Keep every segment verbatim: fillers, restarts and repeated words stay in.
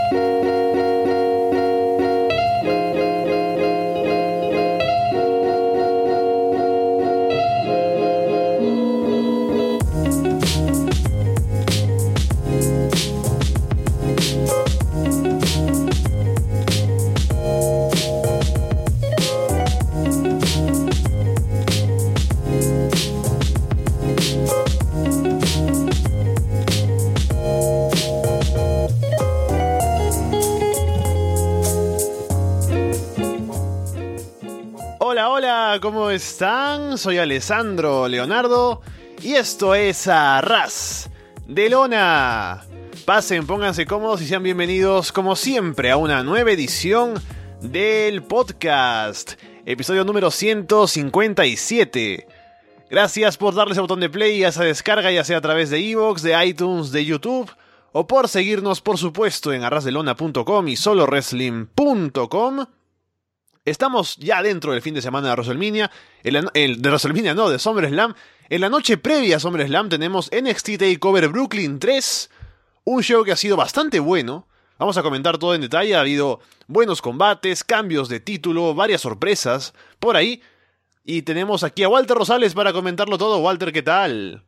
¿Cómo están? Soy Alessandro Leonardo y esto es Arras de Lona. Pasen, pónganse cómodos y sean bienvenidos como siempre a una nueva edición del podcast, episodio número ciento cincuenta y siete. Gracias por darle ese botón de play a esa descarga, ya sea a través de iVoox, de iTunes, de YouTube, o por seguirnos, por supuesto, en arras de lona punto com y solo wrestling punto com. Estamos ya dentro del fin de semana de WrestleMania, el, el, de WrestleMania no, de SummerSlam. En la noche previa a SummerSlam tenemos N X T TakeOver Brooklyn tres, un show que ha sido bastante bueno. Vamos a comentar todo en detalle, ha habido buenos combates, cambios de título, varias sorpresas por ahí. Y tenemos aquí a Walter Rosales para comentarlo todo. Walter, ¿qué tal?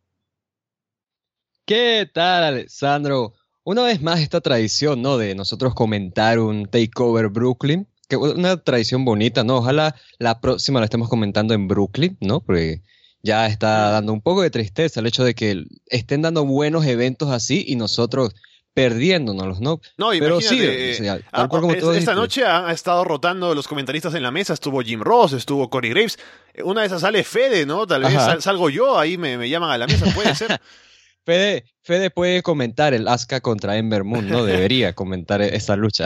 ¿Qué tal, Alessandro? Una vez más esta tradición, ¿no? De nosotros comentar un TakeOver Brooklyn. Que una tradición bonita, ¿no? Ojalá la próxima la estemos comentando en Brooklyn, ¿no? Porque ya está dando un poco de tristeza el hecho de que estén dando buenos eventos así y nosotros perdiéndonos, ¿no? No, pero sí, eh, o sea, a, tal cual como es, tú esta dijiste. noche han ha estado rotando los comentaristas en la mesa. Estuvo Jim Ross, estuvo Corey Graves. Una de esas sale Fede, ¿no? Tal vez sal, salgo yo, ahí me, me llaman a la mesa, puede ser. Fede, Fede puede comentar el Asuka contra Ember Moon, ¿no? Debería comentar esta lucha.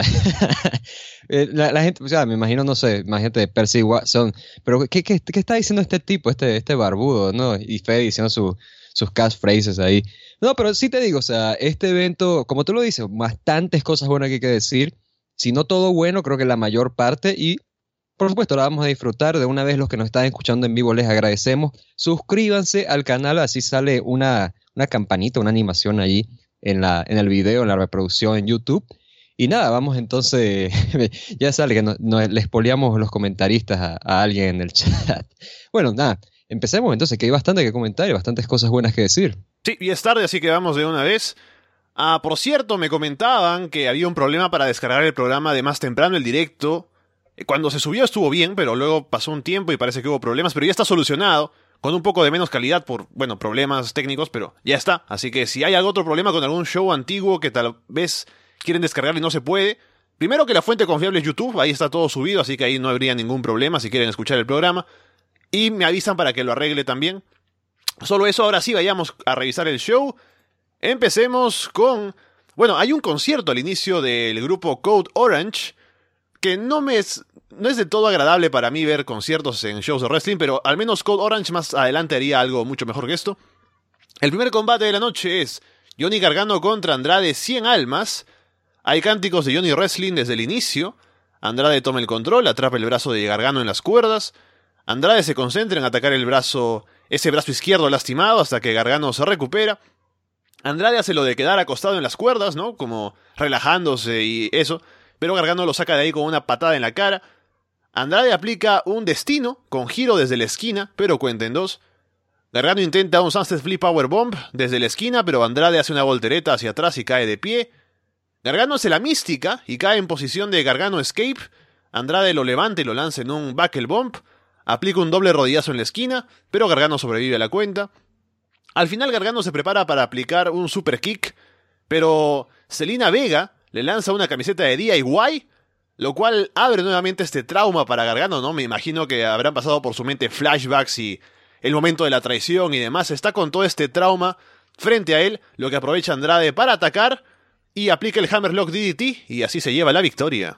la, la gente, o sea, me imagino, no sé, imagínate Percy Watson, pero ¿qué, qué, qué está diciendo este tipo, este, este barbudo, ¿no? Y Fede diciendo su, sus catchphrases ahí. No, pero sí te digo, o sea, este evento, como tú lo dices, bastantes cosas buenas que hay que decir. Si no todo bueno, creo que la mayor parte, y por supuesto la vamos a disfrutar. De una vez los que nos están escuchando en vivo les agradecemos. Suscríbanse al canal, así sale una... una campanita, una animación allí en, la, en el video, en la reproducción en YouTube. Y nada, vamos entonces, ya sale que no, no, le spoileamos los comentaristas a, a alguien en el chat. Bueno, nada, empecemos entonces, que hay bastante que comentar y bastantes cosas buenas que decir. Sí, y es tarde, así que vamos de una vez. Ah, por cierto, me comentaban que había un problema para descargar el programa de más temprano, el directo. Cuando se subió estuvo bien, pero luego pasó un tiempo y parece que hubo problemas, pero ya está solucionado. Con un poco de menos calidad por, bueno, problemas técnicos, pero ya está. Así que si hay algún otro problema con algún show antiguo que tal vez quieren descargar y no se puede, primero que la fuente confiable es YouTube, ahí está todo subido, así que ahí no habría ningún problema si quieren escuchar el programa. Y me avisan para que lo arregle también. Solo eso, ahora sí, vayamos a revisar el show. Empecemos con... Bueno, hay un concierto al inicio del grupo Code Orange, que no me es... No es de todo agradable para mí ver conciertos en shows de wrestling, pero al menos Code Orange más adelante haría algo mucho mejor que esto. El primer combate de la noche es Johnny Gargano contra Andrade cien almas. Hay cánticos de Johnny Wrestling desde el inicio. Andrade toma el control, atrapa el brazo de Gargano en las cuerdas. Andrade se concentra en atacar el brazo, ese brazo izquierdo lastimado hasta que Gargano se recupera. Andrade hace lo de quedar acostado en las cuerdas, ¿no? Como relajándose y eso. Pero Gargano lo saca de ahí con una patada en la cara. Andrade aplica un destino con giro desde la esquina, pero cuenta en dos. Gargano intenta un Sunset Flip Powerbomb desde la esquina, pero Andrade hace una voltereta hacia atrás y cae de pie. Gargano hace la mística y cae en posición de Gargano Escape. Andrade lo levanta y lo lanza en un Buckle Bump. Aplica un doble rodillazo en la esquina, pero Gargano sobrevive a la cuenta. Al final Gargano se prepara para aplicar un Super Kick, pero Zelina Vega le lanza una camiseta de D I Y, lo cual abre nuevamente este trauma para Gargano, ¿no? Me imagino que habrán pasado por su mente flashbacks y el momento de la traición y demás. Está con todo este trauma frente a él, lo que aprovecha Andrade para atacar y aplica el Hammerlock D D T y así se lleva la victoria.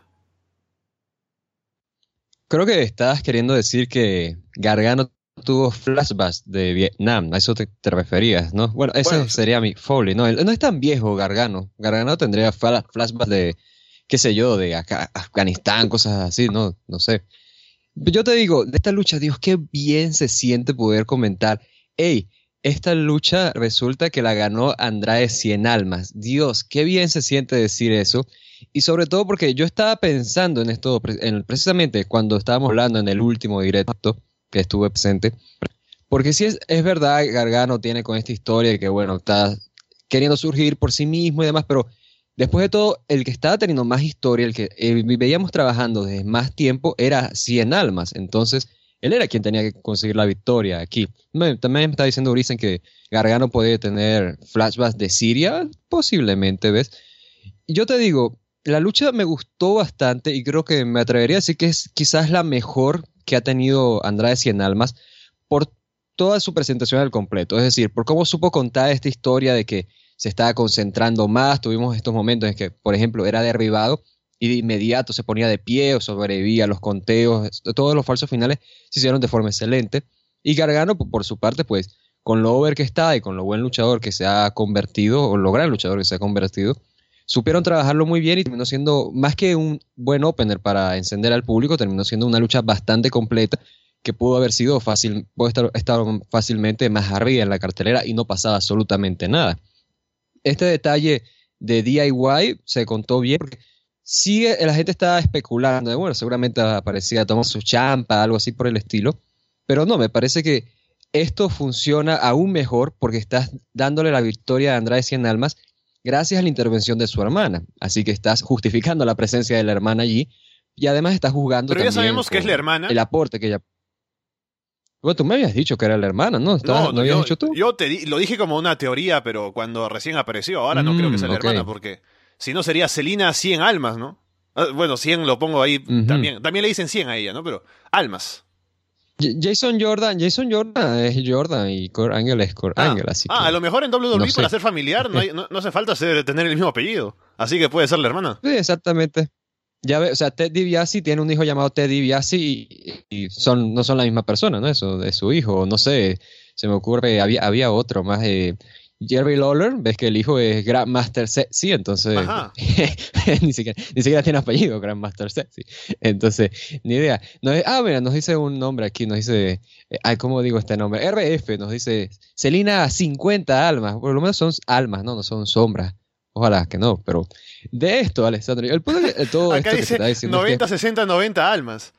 Creo que estabas queriendo decir que Gargano tuvo flashbacks de Vietnam, a eso te, te referías, ¿no? Bueno, ese bueno, sería mi Foley, ¿no? No es tan viejo Gargano. Gargano tendría flashbacks de, qué sé yo, de acá, Afganistán, cosas así, ¿no? No sé. Yo te digo, de esta lucha, Dios, qué bien se siente poder comentar. Ey, esta lucha resulta que la ganó Andrade Cien Almas. Dios, qué bien se siente decir eso. Y sobre todo porque yo estaba pensando en esto, en, precisamente cuando estábamos hablando en el último directo que estuve presente. Porque sí es, es verdad, Gargano tiene con esta historia de que, bueno, está queriendo surgir por sí mismo y demás, pero después de todo, el que estaba teniendo más historia, el que eh, veíamos trabajando desde más tiempo, era Cien Almas. Entonces, él era quien tenía que conseguir la victoria aquí. Me, también me está diciendo Urisen que Gargano puede tener flashbacks de Siria, posiblemente, ¿ves? Y yo te digo, la lucha me gustó bastante y creo que me atrevería a decir que es quizás la mejor que ha tenido Andrade Cien Almas por toda su presentación al completo. Es decir, por cómo supo contar esta historia de que se estaba concentrando más. Tuvimos estos momentos en que, por ejemplo, era derribado y de inmediato se ponía de pie o sobrevivía a los conteos. Todos los falsos finales se hicieron de forma excelente. Y Gargano, por su parte, pues, con lo over que está y con lo buen luchador que se ha convertido, o lo gran luchador que se ha convertido, supieron trabajarlo muy bien y terminó siendo, más que un buen opener para encender al público, terminó siendo una lucha bastante completa que pudo haber sido fácil, pudo estar, estar fácilmente más arriba en la cartelera y no pasaba absolutamente nada. Este detalle de D I Y se contó bien porque sí la gente estaba especulando de, bueno, seguramente aparecía Tomás su champa, algo así por el estilo, pero no, me parece que esto funciona aún mejor porque estás dándole la victoria a Andrade Cien Almas gracias a la intervención de su hermana, así que estás justificando la presencia de la hermana allí y además estás juzgando pero ya también sabemos que es la hermana. El aporte que ella... Bueno, tú me habías dicho que era la hermana, ¿no? No, ¿No habías yo, dicho tú? Yo te di, lo dije como una teoría, pero cuando recién apareció, ahora no mm, creo que sea la okay. hermana, porque si no sería Selina Cien Almas, ¿no? Ah, bueno, cien lo pongo ahí Uh-huh. también. También le dicen cien a ella, ¿no? Pero Almas. Jason Jordan, Jason Jordan es Jordan y Kurt Angle es Kurt Ah, Angle, así ah que... a lo mejor en W W E no para sé. ser familiar no, hay, no, no hace falta ser, tener el mismo apellido. Así que puede ser la hermana. Sí, exactamente. Ya ve, o sea, Ted DiBiase tiene un hijo llamado Ted DiBiase y, y son, no son la misma persona, ¿no? Eso de su hijo, no sé, se me ocurre, había, había otro más de Jerry Lawler, ves que el hijo es Grandmaster Sexy, entonces ni, siquiera, ni siquiera tiene apellido Grandmaster Sexy, entonces ni idea. Nos, ah, mira, nos dice un nombre aquí, nos dice, eh, ay, ¿cómo digo este nombre? R F nos dice, Selina cincuenta almas, por lo menos son almas, ¿no? No son sombras. Ojalá que no, pero de esto, Alessandro, el punto de todo Acá esto dice que te está diciendo noventa, es que... sesenta, noventa almas.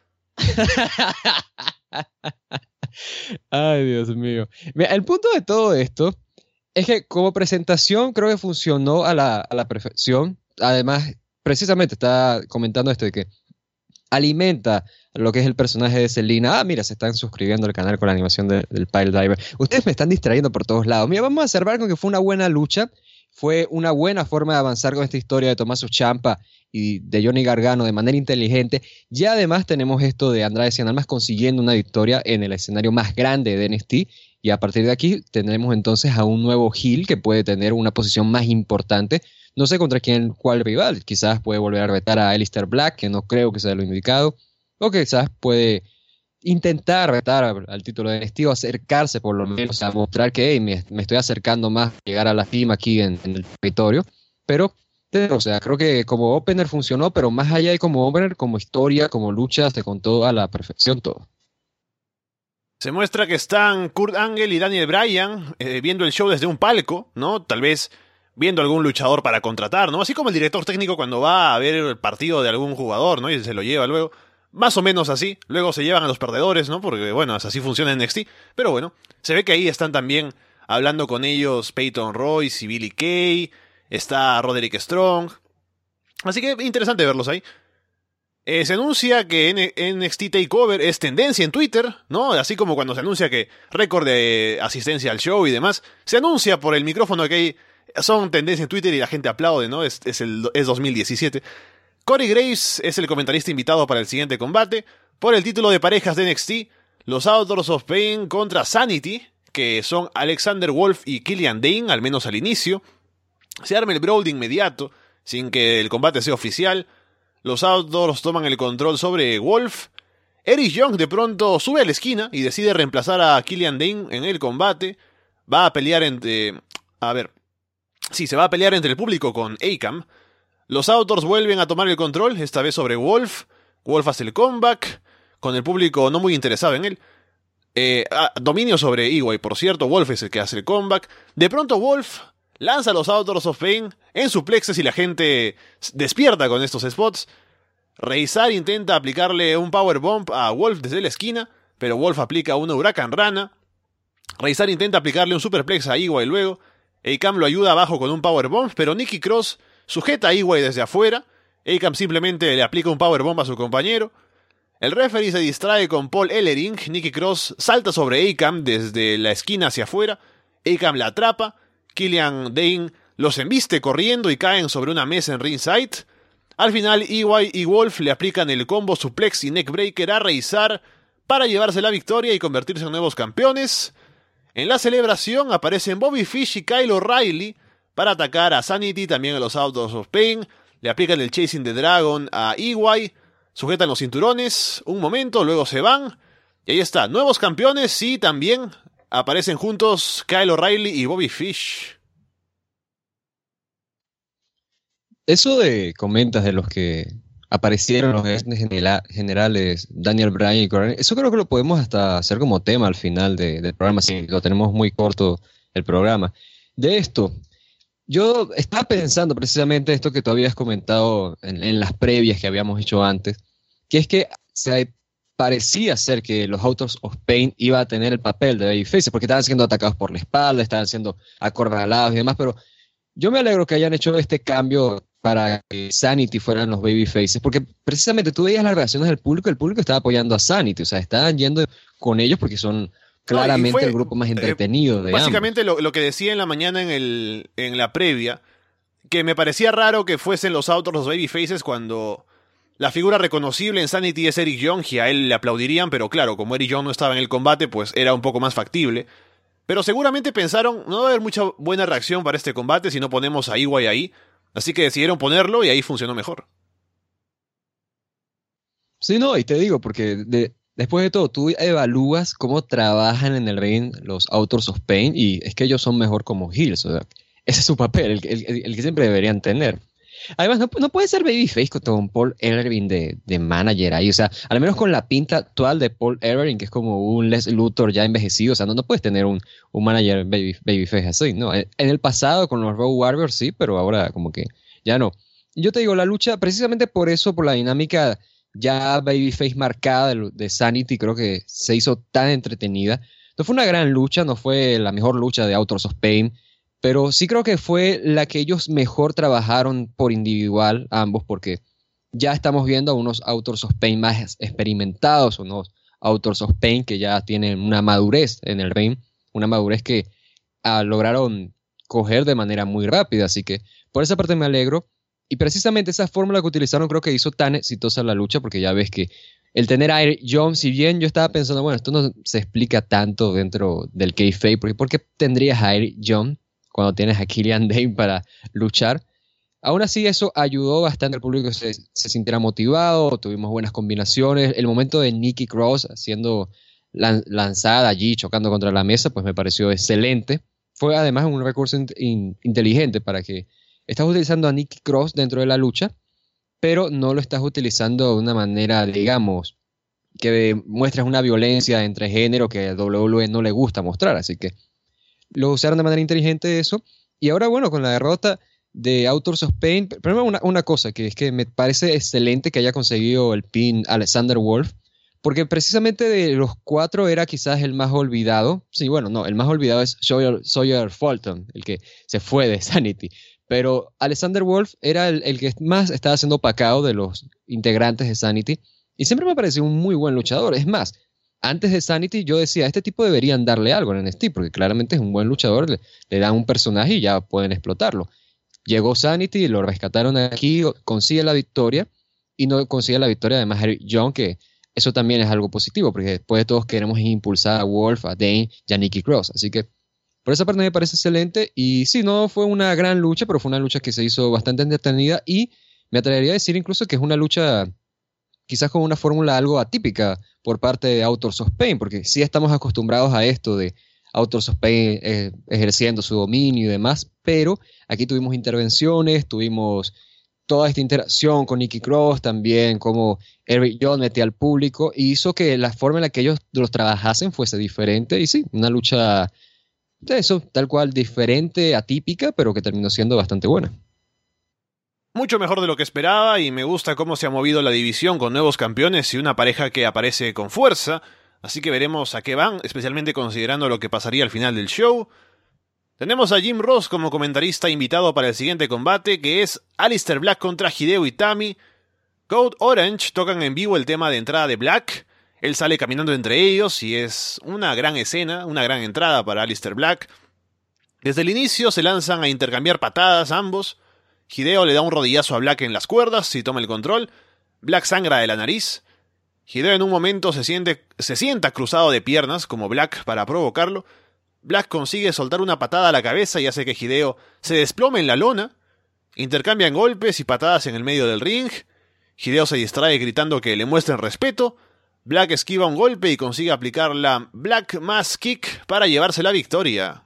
Ay, Dios mío. Mira, el punto de todo esto es que como presentación creo que funcionó a la, a la perfección. Además, precisamente está comentando esto de que alimenta lo que es el personaje de Selina. Ah, mira, se están suscribiendo al canal con la animación de, del Pile Driver. Ustedes me están distrayendo por todos lados. Mira, vamos a observar con que fue una buena lucha. Fue una buena forma de avanzar con esta historia de Tommaso Ciampa y de Johnny Gargano de manera inteligente. Y además tenemos esto de Andrade Cien Almas consiguiendo una victoria en el escenario más grande de N X T. Y a partir de aquí tendremos entonces a un nuevo heel que puede tener una posición más importante. No sé contra quién, cuál rival. Quizás puede volver a retar a Aleister Black, que no creo que sea lo indicado. O quizás puede intentar retar al título de N X T o acercarse por lo menos a mostrar que hey, me, me estoy acercando más a llegar a la cima aquí en, en el territorio, pero o sea, creo que como opener funcionó, pero más allá de como opener, como historia, como lucha, se contó a la perfección todo. Se muestra que están Kurt Angle y Daniel Bryan eh, viendo el show desde un palco, ¿no? Tal vez viendo algún luchador para contratar, ¿no? Así como el director técnico cuando va a ver el partido de algún jugador, ¿no? Y se lo lleva luego. Más o menos así, luego se llevan a los perdedores, ¿no? Porque, bueno, así funciona en N X T. Pero bueno, se ve que ahí están también hablando con ellos Peyton Royce y Billy Kay. Está Roderick Strong. Así que interesante verlos ahí. Eh, se anuncia que N X T TakeOver es tendencia en Twitter, ¿no? Así como cuando se anuncia que récord de asistencia al show y demás. Se anuncia por el micrófono que hay, son tendencia en Twitter y la gente aplaude, ¿no? Es, es, el, es dos mil diecisiete. Corey Graves es el comentarista invitado para el siguiente combate. Por el título de parejas de N X T, los Authors of Pain contra Sanity, que son Alexander Wolf y Killian Dane, al menos al inicio. Se arma el brawl de inmediato, sin que el combate sea oficial. Los Outdoors toman el control sobre Wolf. Eric Young de pronto sube a la esquina y decide reemplazar a Killian Dane en el combate. Va a pelear entre... A ver... Sí, se va a pelear entre el público con Akam. Los Outdoors vuelven a tomar el control, esta vez sobre Wolf. Wolf hace el comeback, con el público no muy interesado en él. Eh, ah, dominio sobre Eway, por cierto. Wolf es el que hace el comeback. De pronto Wolf lanza los Authors of Pain en suplexes y la gente despierta con estos spots. Reizar intenta aplicarle un powerbomb a Wolf desde la esquina, pero Wolf aplica una Huracán Rana. Reizar intenta aplicarle un superplex a Eway luego. Akam lo ayuda abajo con un powerbomb, pero Nikki Cross sujeta a Eway desde afuera. Akam simplemente le aplica un powerbomb a su compañero. El referee se distrae con Paul Ellering. Nikki Cross salta sobre Akam desde la esquina hacia afuera. Akam la atrapa. Killian Dane los embiste corriendo y caen sobre una mesa en ringside. Al final, Eway y Wolf le aplican el combo suplex y neckbreaker a Reizar para llevarse la victoria y convertirse en nuevos campeones. En la celebración aparecen Bobby Fish y Kyle O'Reilly para atacar a Sanity, también a los Authors of Pain. Le aplican el Chasing the Dragon a Eway. Sujetan los cinturones un momento, luego se van. Y ahí está, nuevos campeones y también aparecen juntos Kyle O'Reilly y Bobby Fish. Eso de comentas de los que aparecieron los general, generales Daniel Bryan y Corey, eso creo que lo podemos hasta hacer como tema al final de, del programa, si lo tenemos muy corto el programa. De esto, yo estaba pensando precisamente esto que tú habías comentado en, en las previas que habíamos hecho antes, que es que se parecía ser que los Authors of Pain iba a tener el papel de babyface, porque estaban siendo atacados por la espalda, estaban siendo acorralados y demás, pero yo me alegro que hayan hecho este cambio para que Sanity fueran los babyfaces, porque precisamente tú veías las reacciones del público, el público estaba apoyando a Sanity, o sea, estaban yendo con ellos porque son claramente no, fue, el grupo más entretenido eh, de básicamente ambos. Lo, lo que decía en la mañana en, el, en la previa, que me parecía raro que fuesen los Authors los babyfaces cuando la figura reconocible en Sanity es Eric Young y a él le aplaudirían, pero claro, como Eric Young no estaba en el combate, pues era un poco más factible. Pero seguramente pensaron, no va a haber mucha buena reacción para este combate si no ponemos a Eway ahí, así que decidieron ponerlo y ahí funcionó mejor. Sí, no, y te digo, porque de, después de todo, tú evalúas cómo trabajan en el ring los Authors of Pain y es que ellos son mejor como heels, o sea, ese es su papel, el, el, el que siempre deberían tener. Además, no, no puede ser babyface con Paul Ellering de, de manager ahí, o sea, al menos con la pinta actual de Paul Ellering, que es como un Les Luthor ya envejecido, o sea, no, no puedes tener un, un manager baby, babyface así, ¿no? En el pasado con los Road Warriors sí, pero ahora como que ya no. Yo te digo, la lucha, precisamente por eso, por la dinámica ya babyface marcada de, de Sanity, creo que se hizo tan entretenida. No fue una gran lucha, no fue la mejor lucha de Authors of Pain, pero sí creo que fue la que ellos mejor trabajaron por individual, ambos, porque ya estamos viendo a unos Authors of Pain más experimentados, unos Authors of Pain que ya tienen una madurez en el ring, una madurez que ah, lograron coger de manera muy rápida, así que por esa parte me alegro. Y precisamente esa fórmula que utilizaron creo que hizo tan exitosa la lucha, porque ya ves que el tener a Eric Young, si bien yo estaba pensando, bueno, esto no se explica tanto dentro del kayfabe, porque ¿por qué tendrías a Eric Young cuando tienes a Killian Dane para luchar? Aún así eso ayudó bastante al público que se, se sintiera motivado, tuvimos buenas combinaciones. El momento de Nikki Cross siendo lan, lanzada allí, chocando contra la mesa, pues me pareció excelente. Fue además un recurso in, in, inteligente para que estás utilizando a Nikki Cross dentro de la lucha, pero no lo estás utilizando de una manera, digamos, que muestras una violencia entre género que a W W E no le gusta mostrar, así que lo usaron de manera inteligente eso. Y ahora, bueno, con la derrota de Authors of Pain, primero una, una cosa, que es que me parece excelente que haya conseguido el pin Alexander Wolf, porque precisamente de los cuatro era quizás el más olvidado. Sí, bueno, no, el más olvidado es Sawyer, Sawyer Fulton, el que se fue de Sanity. Pero Alexander Wolf era el, el que más estaba siendo opacado de los integrantes de Sanity, y siempre me pareció un muy buen luchador. Es más, antes de Sanity yo decía, a este tipo deberían darle algo en N X T, porque claramente es un buen luchador, le, le dan un personaje y ya pueden explotarlo. Llegó Sanity, lo rescataron aquí, consigue la victoria, y no consigue la victoria además Eric Young, que eso también es algo positivo, porque después de todos queremos impulsar a Wolf, a Dane y a Nikki Cross, así que por esa parte me parece excelente. Y sí, no fue una gran lucha, pero fue una lucha que se hizo bastante entretenida, y me atrevería a decir incluso que es una lucha quizás con una fórmula algo atípica por parte de Authors of Pain, porque sí estamos acostumbrados a esto de Authors of Pain eh, ejerciendo su dominio y demás, pero aquí tuvimos intervenciones, tuvimos toda esta interacción con Nikki Cross, también como Eric Young metía al público, y hizo que la forma en la que ellos los trabajasen fuese diferente. Y sí, una lucha de eso, tal cual, diferente, atípica, pero que terminó siendo bastante buena. Mucho mejor de lo que esperaba, y me gusta cómo se ha movido la división con nuevos campeones y una pareja que aparece con fuerza, así que veremos a qué van, especialmente considerando lo que pasaría al final del show. Tenemos a Jim Ross como comentarista invitado para el siguiente combate, que es Aleister Black contra Hideo Itami. Code Orange tocan en vivo el tema de entrada de Black. Él sale caminando entre ellos y es una gran escena, una gran entrada para Aleister Black. Desde el inicio se lanzan a intercambiar patadas ambos. Hideo le da un rodillazo a Black en las cuerdas y toma el control. Black sangra de la nariz. Hideo en un momento se, siente, se sienta cruzado de piernas como Black para provocarlo. Black consigue soltar una patada a la cabeza y hace que Hideo se desplome en la lona. Intercambian golpes y patadas en el medio del ring. Hideo se distrae gritando que le muestren respeto. Black esquiva un golpe y consigue aplicar la Black Mass Kick para llevarse la victoria.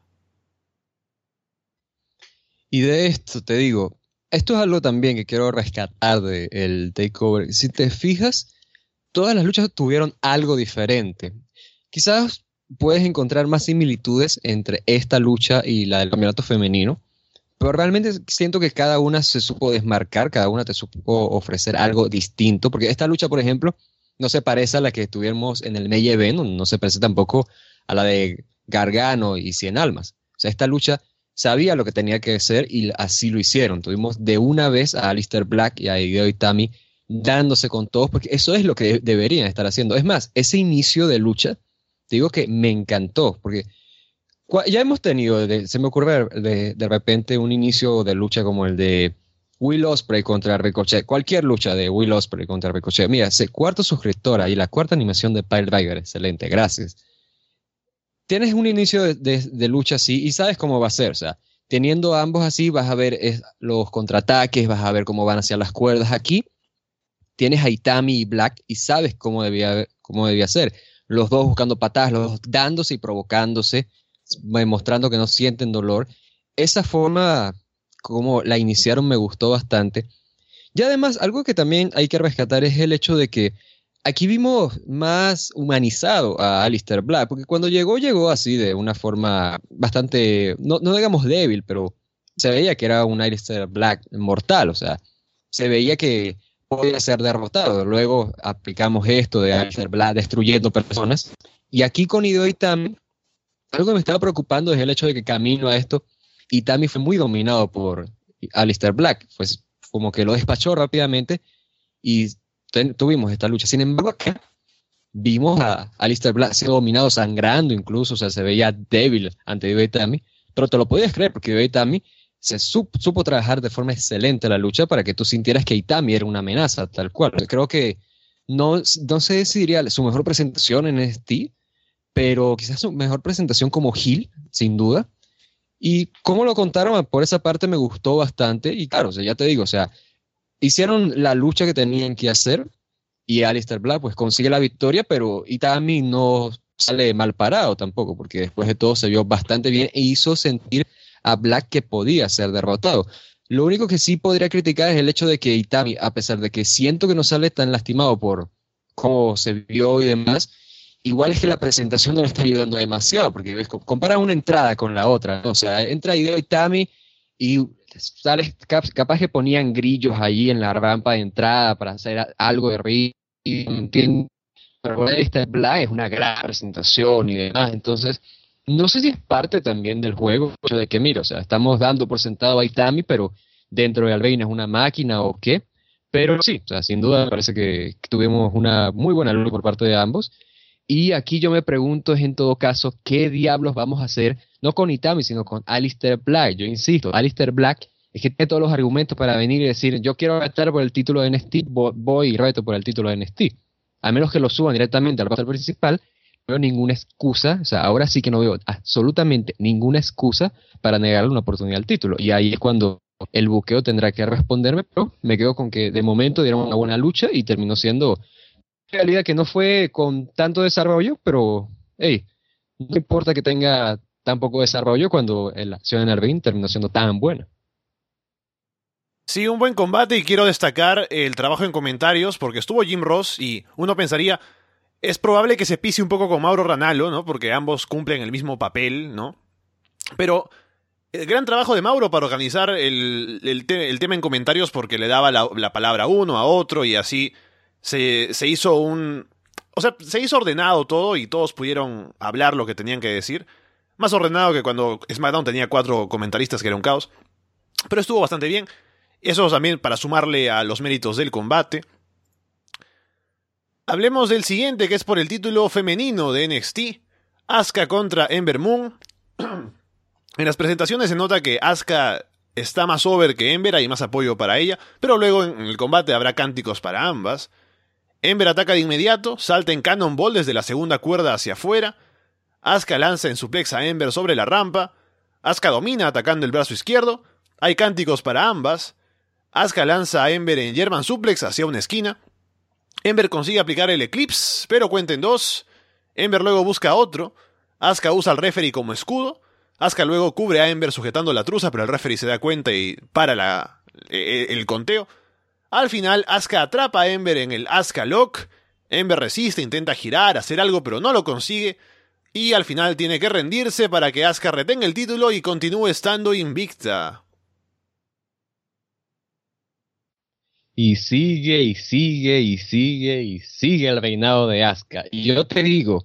Y de esto te digo, esto es algo también que quiero rescatar del Takeover. Si te fijas, todas las luchas tuvieron algo diferente. Quizás puedes encontrar más similitudes entre esta lucha y la del campeonato femenino, pero realmente siento que cada una se supo desmarcar, cada una te supo ofrecer algo distinto, porque esta lucha, por ejemplo, no se parece a la que tuvimos en el Main Event, no se parece tampoco a la de Gargano y Cien Almas. O sea, esta lucha sabía lo que tenía que hacer y así lo hicieron. Tuvimos de una vez a Aleister Black y a Hideo Itami dándose con todos, porque eso es lo que deberían estar haciendo. Es más, ese inicio de lucha, te digo que me encantó, porque ya hemos tenido, de, se me ocurre de, de repente un inicio de lucha como el de Will Ospreay contra Ricochet, cualquier lucha de Will Ospreay contra Ricochet. Mira, ese cuarto suscriptora y la cuarta animación de Pile Driver, excelente, gracias. Tienes un inicio de, de, de lucha así y sabes cómo va a ser, o sea, teniendo a ambos así vas a ver es, los contraataques, vas a ver cómo van hacia las cuerdas. Aquí tienes a Itami y Black y sabes cómo debía, cómo debía ser. Los dos buscando patadas, los dos dándose y provocándose, mostrando que no sienten dolor. Esa forma como la iniciaron me gustó bastante. Y además, algo que también hay que rescatar es el hecho de que aquí vimos más humanizado a Aleister Black, porque cuando llegó, llegó así de una forma bastante, no, no digamos débil, pero se veía que era un Aleister Black mortal, o sea, se veía que podía ser derrotado. Luego aplicamos esto de Aleister Black destruyendo personas, y aquí con Hideo Itami, algo que me estaba preocupando es el hecho de que camino a esto, Itami fue muy dominado por Aleister Black, pues como que lo despachó rápidamente y ten, tuvimos esta lucha. Sin embargo, acá vimos a Aleister Black ser dominado, sangrando incluso, o sea, se veía débil ante Hideo Itami, pero te lo podías creer porque Hideo Itami se supo, supo trabajar de forma excelente la lucha para que tú sintieras que Itami era una amenaza, tal cual. Creo que no, no se decidiría su mejor presentación en N X T, pero quizás su mejor presentación como heel, sin duda. Y cómo lo contaron, por esa parte me gustó bastante. Y claro, o sea, ya te digo, o sea, hicieron la lucha que tenían que hacer y Aleister Black pues consigue la victoria, pero Itami no sale mal parado tampoco, porque después de todo se vio bastante bien e hizo sentir a Black que podía ser derrotado. Lo único que sí podría criticar es el hecho de que Itami, a pesar de que siento que no sale tan lastimado por cómo se vio y demás, igual es que la presentación no le está ayudando demasiado, porque ves, compara una entrada con la otra, ¿no? O sea, entra Hideo Itami y sales, capaz que ponían grillos ahí en la rampa de entrada para hacer algo de ritmo, ¿entiendes? Pero esta Black es una gran presentación y demás, entonces no sé si es parte también del juego, el hecho de que, mira, o sea, estamos dando por sentado a Itami, pero dentro de Albane es una máquina o qué, pero sí, o sea, sin duda me parece que, que tuvimos una muy buena lucha por parte de ambos. Y aquí yo me pregunto, es en todo caso, ¿qué diablos vamos a hacer? No con Itami, sino con Aleister Black. Yo insisto, Aleister Black es que tiene todos los argumentos para venir y decir, yo quiero retar por el título de N X T, voy y reto por el título de N X T. A menos que lo suban directamente al roster principal, no veo ninguna excusa, o sea, ahora sí que no veo absolutamente ninguna excusa para negarle una oportunidad al título. Y ahí es cuando el buqueo tendrá que responderme, pero me quedo con que de momento dieron una buena lucha y terminó siendo realidad que no fue con tanto desarrollo, pero hey, no importa que tenga tan poco desarrollo cuando la acción en Arbin terminó siendo tan buena. Sí, un buen combate y quiero destacar el trabajo en comentarios porque estuvo Jim Ross y uno pensaría, es probable que se pise un poco con Mauro Ranallo, ¿no? Porque ambos cumplen el mismo papel, ¿no? Pero el gran trabajo de Mauro para organizar el, el, te, el tema en comentarios porque le daba la, la palabra a uno, a otro y así se, se hizo un... O sea, se hizo ordenado todo y todos pudieron hablar lo que tenían que decir. Más ordenado que cuando SmackDown tenía cuatro comentaristas que era un caos. Pero estuvo bastante bien. Eso también para sumarle a los méritos del combate. Hablemos del siguiente, que es por el título femenino de N X T. Asuka contra Ember Moon. En las presentaciones se nota que Asuka está más over que Ember, hay más apoyo para ella, pero luego en el combate habrá cánticos para ambas. Ember ataca de inmediato, salta en Cannonball desde la segunda cuerda hacia afuera. Asuka lanza en suplex a Ember sobre la rampa. Asuka domina atacando el brazo izquierdo. Hay cánticos para ambas. Asuka lanza a Ember en German suplex hacia una esquina. Ember consigue aplicar el Eclipse, pero cuenta en dos. Ember luego busca otro. Asuka usa al referee como escudo. Asuka luego cubre a Ember sujetando la truza, pero el referee se da cuenta y para la, el, el conteo. Al final, Asuka atrapa a Ember en el Asuka Lock. Ember resiste, intenta girar, hacer algo, pero no lo consigue. Y al final tiene que rendirse para que Asuka retenga el título y continúe estando invicta. Y sigue, y sigue, y sigue, y sigue el reinado de Asuka. Y yo te digo,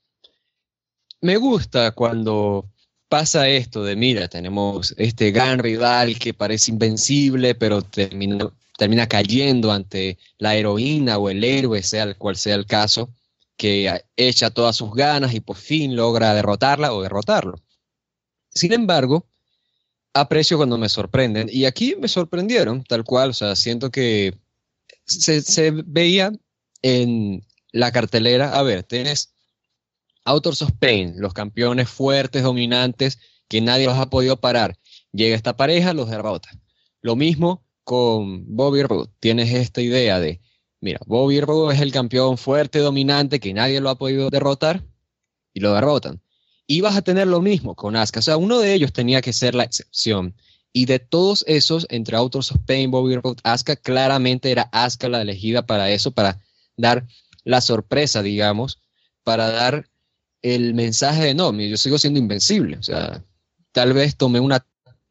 me gusta cuando pasa esto de, mira, tenemos este gran rival que parece invencible, pero termina, termina cayendo ante la heroína o el héroe, sea el cual sea el caso, que echa todas sus ganas y por fin logra derrotarla o derrotarlo. Sin embargo, aprecio cuando me sorprenden, y aquí me sorprendieron, tal cual, o sea, siento que se, se veía en la cartelera, a ver, tienes Authors of Pain, los campeones fuertes, dominantes, que nadie los ha podido parar. Llega esta pareja, los derrota. Lo mismo con Bobby Roode. Tienes esta idea de, mira, Bobby Roode es el campeón fuerte, dominante, que nadie lo ha podido derrotar, y lo derrotan. Y vas a tener lo mismo con Asuka. O sea, uno de ellos tenía que ser la excepción. Y de todos esos, entre Authors of Pain, Bobby Roode, Asuka, claramente era Asuka la elegida para eso, para dar la sorpresa, digamos, para dar el mensaje de no, yo sigo siendo invencible. O sea, tal vez tomé una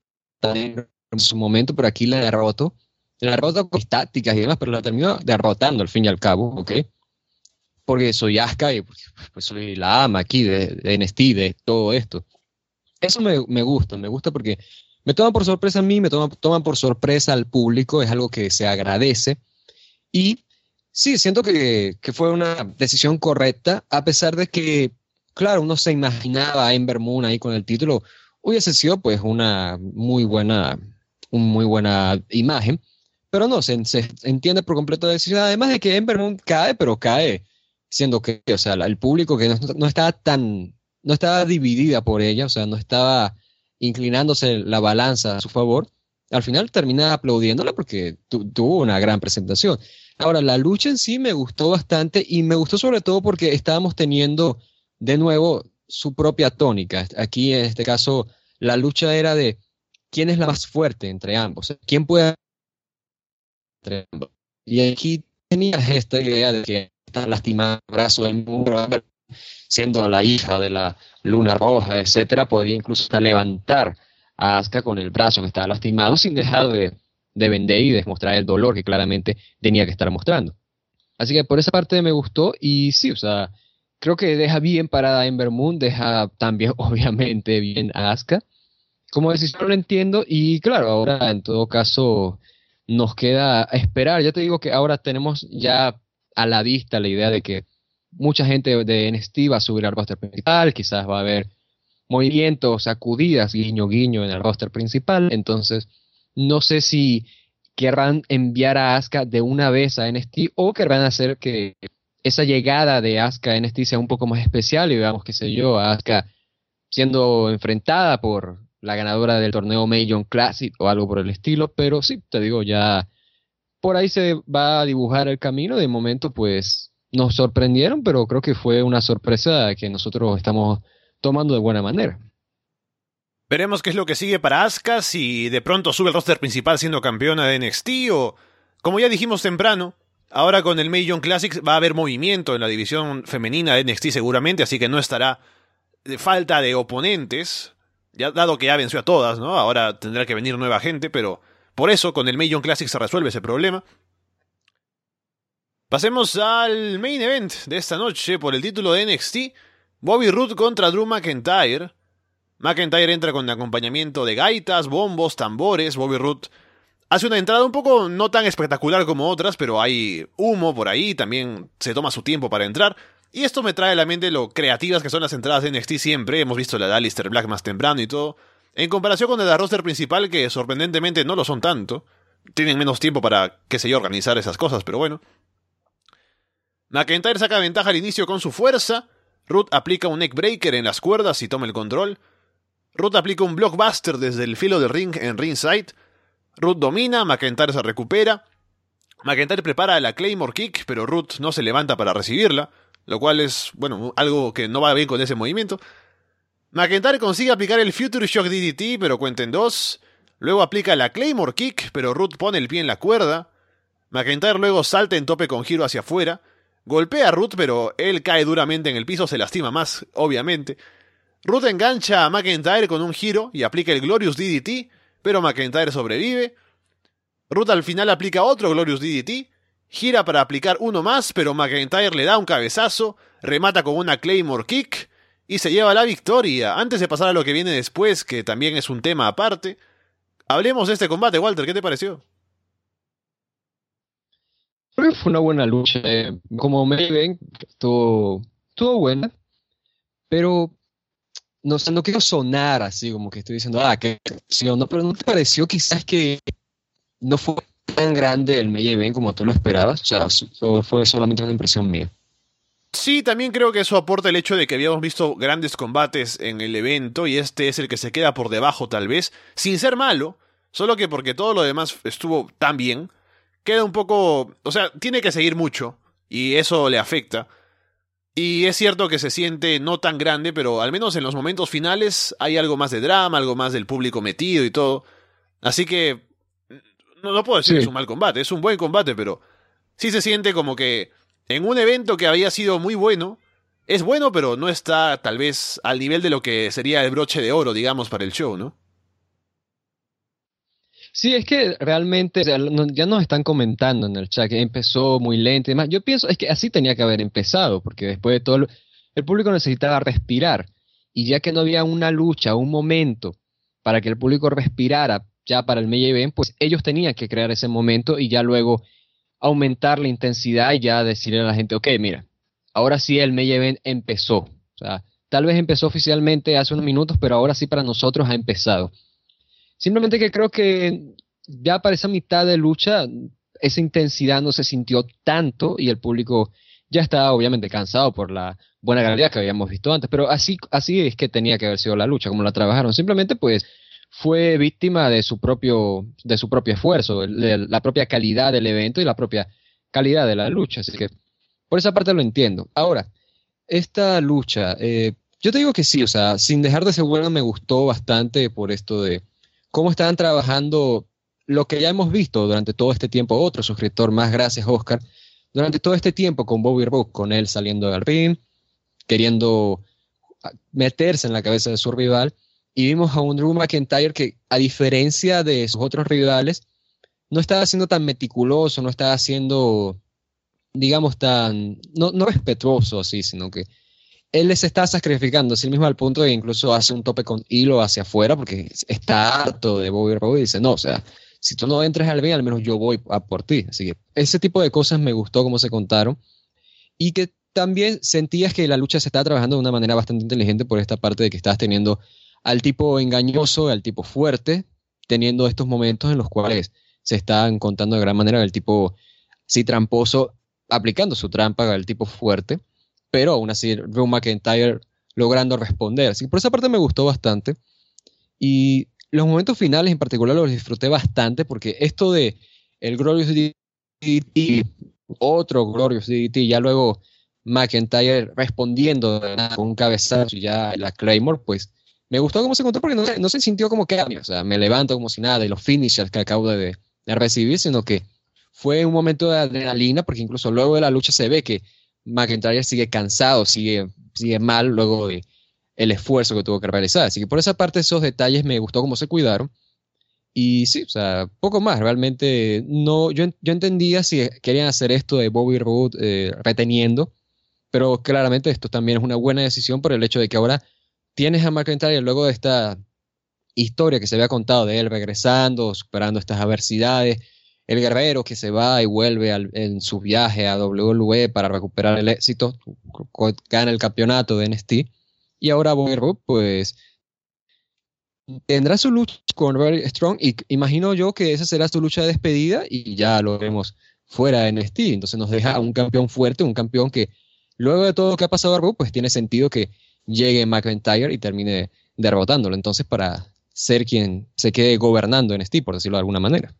en su momento, pero aquí la derroto. La derroto con tácticas y demás, pero la termino derrotando al fin y al cabo, ¿ok? Porque soy Asuka y pues soy la ama aquí de, de N X T, de todo esto. Eso me, me gusta, me gusta porque me toman por sorpresa a mí, me toman, toman por sorpresa al público, es algo que se agradece. Y sí, siento que, que fue una decisión correcta, a pesar de que, claro, uno se imaginaba a Ember Moon ahí con el título, hubiese sido pues una muy buena, una muy buena imagen, pero no, se, se entiende por completo la decisión, además de que Ember Moon cae, pero cae siendo que, o sea, el público que no, no estaba tan, no estaba dividida por ella, o sea, no estaba inclinándose la balanza a su favor, al final termina aplaudiéndola porque tu, tuvo una gran presentación. Ahora, la lucha en sí me gustó bastante y me gustó sobre todo porque estábamos teniendo de nuevo su propia tónica. Aquí en este caso la lucha era de quién es la más fuerte entre ambos, quién puede entre ambos. Y aquí tenías esta idea de que está lastimado el brazo del muro, siendo la hija de la luna roja, etcétera, podía incluso hasta levantar a Asuka con el brazo que estaba lastimado sin dejar de, de vender y demostrar el dolor que claramente tenía que estar mostrando. Así que por esa parte me gustó y sí, o sea, creo que deja bien parada a Ember Moon, deja también obviamente bien a Asuka. Como decisión lo entiendo y claro, ahora en todo caso nos queda esperar. Ya te digo que ahora tenemos ya a la vista la idea de que mucha gente de N X T va a subir al roster principal, quizás va a haber movimientos, sacudidas, guiño guiño en el roster principal, entonces no sé si querrán enviar a Asuka de una vez a N X T o querrán hacer que esa llegada de Asuka a N X T sea un poco más especial y veamos, qué sé yo, a Asuka siendo enfrentada por la ganadora del torneo Mae Classic o algo por el estilo, pero sí, te digo, ya por ahí se va a dibujar el camino. De momento pues nos sorprendieron, pero creo que fue una sorpresa que nosotros estamos tomando de buena manera. Veremos qué es lo que sigue para Asuka, si de pronto sube el roster principal siendo campeona de N X T o, como ya dijimos temprano, ahora con el Mae Young Classics va a haber movimiento en la división femenina de N X T seguramente, así que no estará de falta de oponentes, ya dado que ya venció a todas, ¿no? Ahora tendrá que venir nueva gente, pero por eso con el Mae Young Classics se resuelve ese problema. Pasemos al main event de esta noche por el título de N X T, Bobby Roode contra Drew McIntyre. McIntyre entra con acompañamiento de gaitas, bombos, tambores. Bobby Roode hace una entrada un poco no tan espectacular como otras, pero hay humo por ahí, también se toma su tiempo para entrar. Y esto me trae a la mente lo creativas que son las entradas de N X T siempre. Hemos visto la de Aleister Black más temprano y todo. En comparación con el roster principal, que sorprendentemente no lo son tanto. Tienen menos tiempo para, qué sé yo, organizar esas cosas, pero bueno. McIntyre saca ventaja al inicio con su fuerza. Roode aplica un neckbreaker en las cuerdas y toma el control. Roode aplica un blockbuster desde el filo del ring en ringside. Roode domina, McIntyre se recupera. McIntyre prepara la Claymore Kick, pero Roode no se levanta para recibirla, lo cual es, bueno, algo que no va bien con ese movimiento. McIntyre consigue aplicar el Future Shock D D T, pero cuenta en dos. Luego aplica la Claymore Kick, pero Roode pone el pie en la cuerda. McIntyre luego salta en tope con giro hacia afuera. Golpea a Roode, pero él cae duramente en el piso, se lastima más, obviamente. Roode engancha a McIntyre con un giro y aplica el Glorious D D T, pero McIntyre sobrevive. Roode al final aplica otro Glorious D D T, gira para aplicar uno más, pero McIntyre le da un cabezazo, remata con una Claymore Kick y se lleva la victoria. Antes de pasar a lo que viene después, que también es un tema aparte, hablemos de este combate, Walter, ¿qué te pareció? Creo que fue una buena lucha. Eh, como main event, estuvo, estuvo buena, pero no, o sea, no quiero sonar así como que estoy diciendo, ah, que sí o no, pero ¿no te pareció quizás que no fue tan grande el main event como tú lo esperabas? O sea, so- fue solamente una impresión mía. Sí, también creo que eso aporta el hecho de que habíamos visto grandes combates en el evento y este es el que se queda por debajo tal vez, sin ser malo, solo que porque todo lo demás estuvo tan bien, queda un poco, o sea, tiene que seguir mucho y eso le afecta. Y es cierto que se siente no tan grande, pero al menos en los momentos finales hay algo más de drama, algo más del público metido y todo. Así que no, no puedo decir que es Sí. un mal combate, es un buen combate, pero sí se siente como que en un evento que había sido muy bueno, es bueno, pero no está tal vez al nivel de lo que sería el broche de oro, digamos, para el show, ¿no? Sí, es que realmente, o sea, no- ya nos están comentando en el chat que empezó muy lento y demás. Yo pienso, es que así tenía que haber empezado, porque después de todo, lo- el público necesitaba respirar. Y ya que no había una lucha, un momento para que el público respirara ya para el main event, pues ellos tenían que crear ese momento y ya luego aumentar la intensidad y ya decirle a la gente, ok, mira, ahora sí el main event empezó. O sea, tal vez empezó oficialmente hace unos minutos, pero ahora sí para nosotros ha empezado. Simplemente que creo que ya para esa mitad de lucha, esa intensidad no se sintió tanto y el público ya estaba obviamente cansado por la buena calidad que habíamos visto antes, pero así, así es que tenía que haber sido la lucha, como la trabajaron. Simplemente pues fue víctima de su propio, de su propio esfuerzo, de la propia calidad del evento y la propia calidad de la lucha. Así que por esa parte lo entiendo. Ahora, esta lucha, eh, yo te digo que sí, o sea, sin dejar de ser buena, me gustó bastante por esto de cómo estaban trabajando lo que ya hemos visto durante todo este tiempo. Otro suscriptor más, gracias Oscar, durante todo este tiempo con Bobby Roode, con él saliendo del ring, queriendo ah, meterse en la cabeza de su rival, y vimos a un Drew McIntyre que, a diferencia de sus otros rivales, no estaba siendo tan meticuloso, no estaba siendo, digamos, tan, no, no respetuoso así, sino que él les está sacrificando a sí mismo al punto de que incluso hace un tope con hilo hacia afuera porque está harto de Bobby Roode y dice, no, o sea, si tú no entres al bien, al menos yo voy a por ti. Así que ese tipo de cosas me gustó cómo se contaron y que también sentías que la lucha se estaba trabajando de una manera bastante inteligente por esta parte de que estabas teniendo al tipo engañoso, al tipo fuerte, teniendo estos momentos en los cuales se estaban contando de gran manera el tipo, sí, tramposo, aplicando su trampa al tipo fuerte, pero aún así Drew McIntyre logrando responder. Así que por esa parte me gustó bastante. Y los momentos finales en particular los disfruté bastante porque esto de el Glorious D D T, otro Glorious D D T, ya luego McIntyre respondiendo con un cabezazo y ya la Claymore, pues me gustó cómo se encontró porque no, se- no se sintió como que, o sea, me levanto como si nada y los finishers que acabo de, de recibir, sino que fue un momento de adrenalina porque incluso luego de la lucha se ve que McIntyre sigue cansado, sigue, sigue mal luego de el esfuerzo que tuvo que realizar. Así que por esa parte esos detalles me gustó cómo se cuidaron. Y sí, o sea, poco más. Realmente no, yo, yo entendía si querían hacer esto de Bobby Roode eh, reteniendo, pero claramente esto también es una buena decisión por el hecho de que ahora tienes a McIntyre luego de esta historia que se había contado de él regresando, superando estas adversidades, el guerrero que se va y vuelve al- en su viaje a W W E para recuperar el éxito, co- gana el campeonato de N X T, y ahora Bobby Roode, pues tendrá su lucha con Roderick Strong y imagino yo que esa será su lucha de despedida y ya lo vemos fuera de N X T. Entonces nos deja un campeón fuerte, un campeón que luego de todo lo que ha pasado a Roode, pues tiene sentido que llegue McIntyre y termine derrotándolo. Entonces para ser quien se quede gobernando N X T, por decirlo de alguna manera.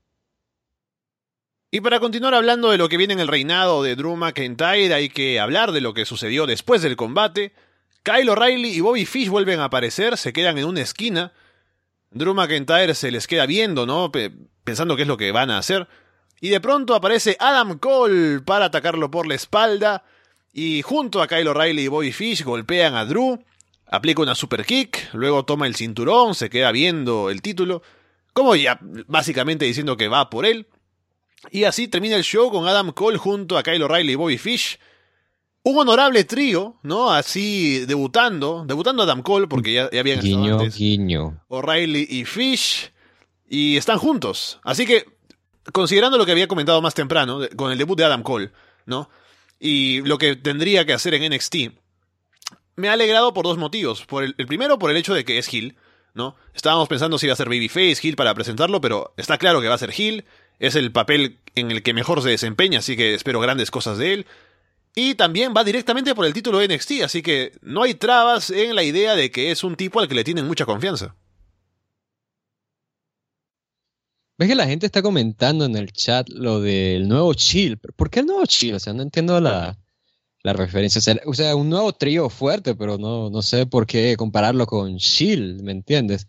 Y para continuar hablando de lo que viene en el reinado de Drew McIntyre, hay que hablar de lo que sucedió después del combate. Kyle O'Reilly y Bobby Fish vuelven a aparecer, se quedan en una esquina. Drew McIntyre se les queda viendo, ¿no? Pe- pensando qué es lo que van a hacer. Y de pronto aparece Adam Cole para atacarlo por la espalda. Y junto a Kyle O'Reilly y Bobby Fish golpean a Drew. Aplica una super kick, luego toma el cinturón, se queda viendo el título. Como ya básicamente diciendo que va por él. Y así termina el show con Adam Cole junto a Kyle O'Reilly y Bobby Fish. Un honorable trío, ¿no? Así debutando. Debutando Adam Cole porque ya, ya habían estado Guiño, antes guiño. O'Reilly y Fish. Y están juntos. Así que, considerando lo que había comentado más temprano, de- con el debut de Adam Cole, ¿no? Y lo que tendría que hacer en N X T, me ha alegrado por dos motivos. Por el, el primero, por el hecho de que es heel, ¿no? Estábamos pensando si iba a ser babyface, heel para presentarlo, pero está claro que va a ser heel. Es el papel en el que mejor se desempeña, así que espero grandes cosas de él. Y también va directamente por el título de N X T, así que no hay trabas en la idea de que es un tipo al que le tienen mucha confianza. ¿Ves que la gente está comentando en el chat lo del nuevo Chill? ¿Pero ¿por qué el nuevo Chill? O sea, no entiendo la, la referencia. O sea, o sea, un nuevo trío fuerte, pero no, no sé por qué compararlo con Shield, ¿me entiendes?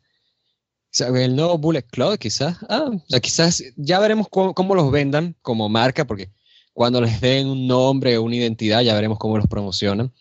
O sea, el nuevo Bullet Club, quizás. Ah, o sea, quizás ya veremos cómo, cómo los vendan como marca, porque cuando les den un nombre o una identidad, ya veremos cómo los promocionan.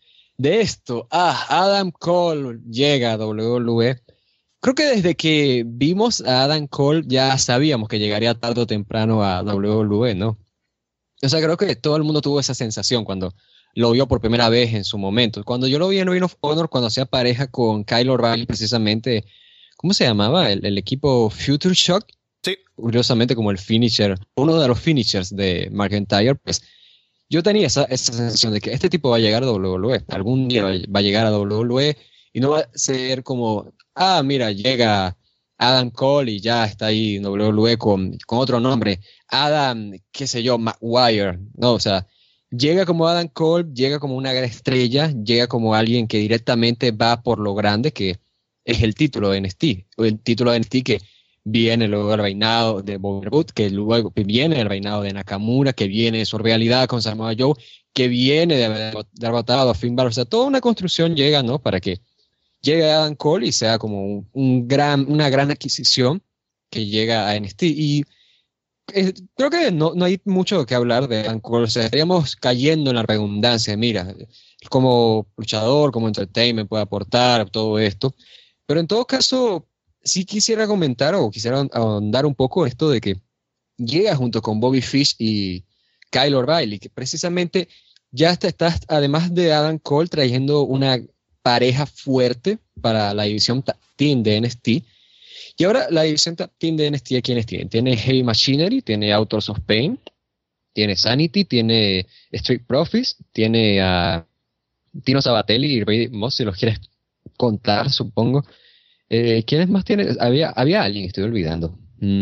De esto, ah, Adam Cole llega a W W E. Creo que desde que vimos a Adam Cole ya sabíamos que llegaría tarde o temprano a W W E, ¿no? O sea, creo que todo el mundo tuvo esa sensación cuando lo vio por primera vez en su momento. Cuando yo lo vi en Ring of Honor, cuando hacía pareja con Kyle O'Reilly, precisamente, ¿cómo se llamaba? El, el equipo Future Shock. Sí. Curiosamente, como el finisher, uno de los finishers de McIntyre, pues yo tenía esa, esa sensación de que este tipo va a llegar a W W E. Algún día va va a llegar a W W E y no va a ser como, ah, mira, llega Adam Cole y ya está ahí en W W E con, con otro nombre. Adam, qué sé yo, Maguire. No, o sea, llega como Adam Cole, llega como una gran estrella, llega como alguien que directamente va por lo grande que es el título de N X T. O el título de N X T que viene luego del reinado de Bobby Roode, que luego viene el reinado de Nakamura, que viene de su rivalidad con Samoa Joe, que viene de haber derrotado a Finn Balor. O sea, toda una construcción llega, ¿no? Para que llegue Adam Cole y sea como un, un gran, una gran adquisición que llega a N X T. Y eh, creo que no, no hay mucho que hablar de Adam Cole. O sea, estaríamos cayendo en la redundancia. Mira, como luchador, como entertainment puede aportar todo esto. Pero en todo caso, sí quisiera comentar o quisiera ahondar un poco esto de que llega junto con Bobby Fish y Kyle O'Reilly, que precisamente ya está, está, además de Adam Cole, trayendo una pareja fuerte para la división tag team de N X T. Y ahora la división tag team de N X T, ¿quiénes tienen? Tiene Heavy Machinery, tiene Authors of Pain, tiene Sanity, tiene Street Profits, tiene a uh, Tino Sabatelli y Brady Moss, si los quieres contar, supongo. Eh, ¿Quiénes más tienen? Había, había alguien, estoy olvidando.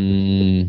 Mm,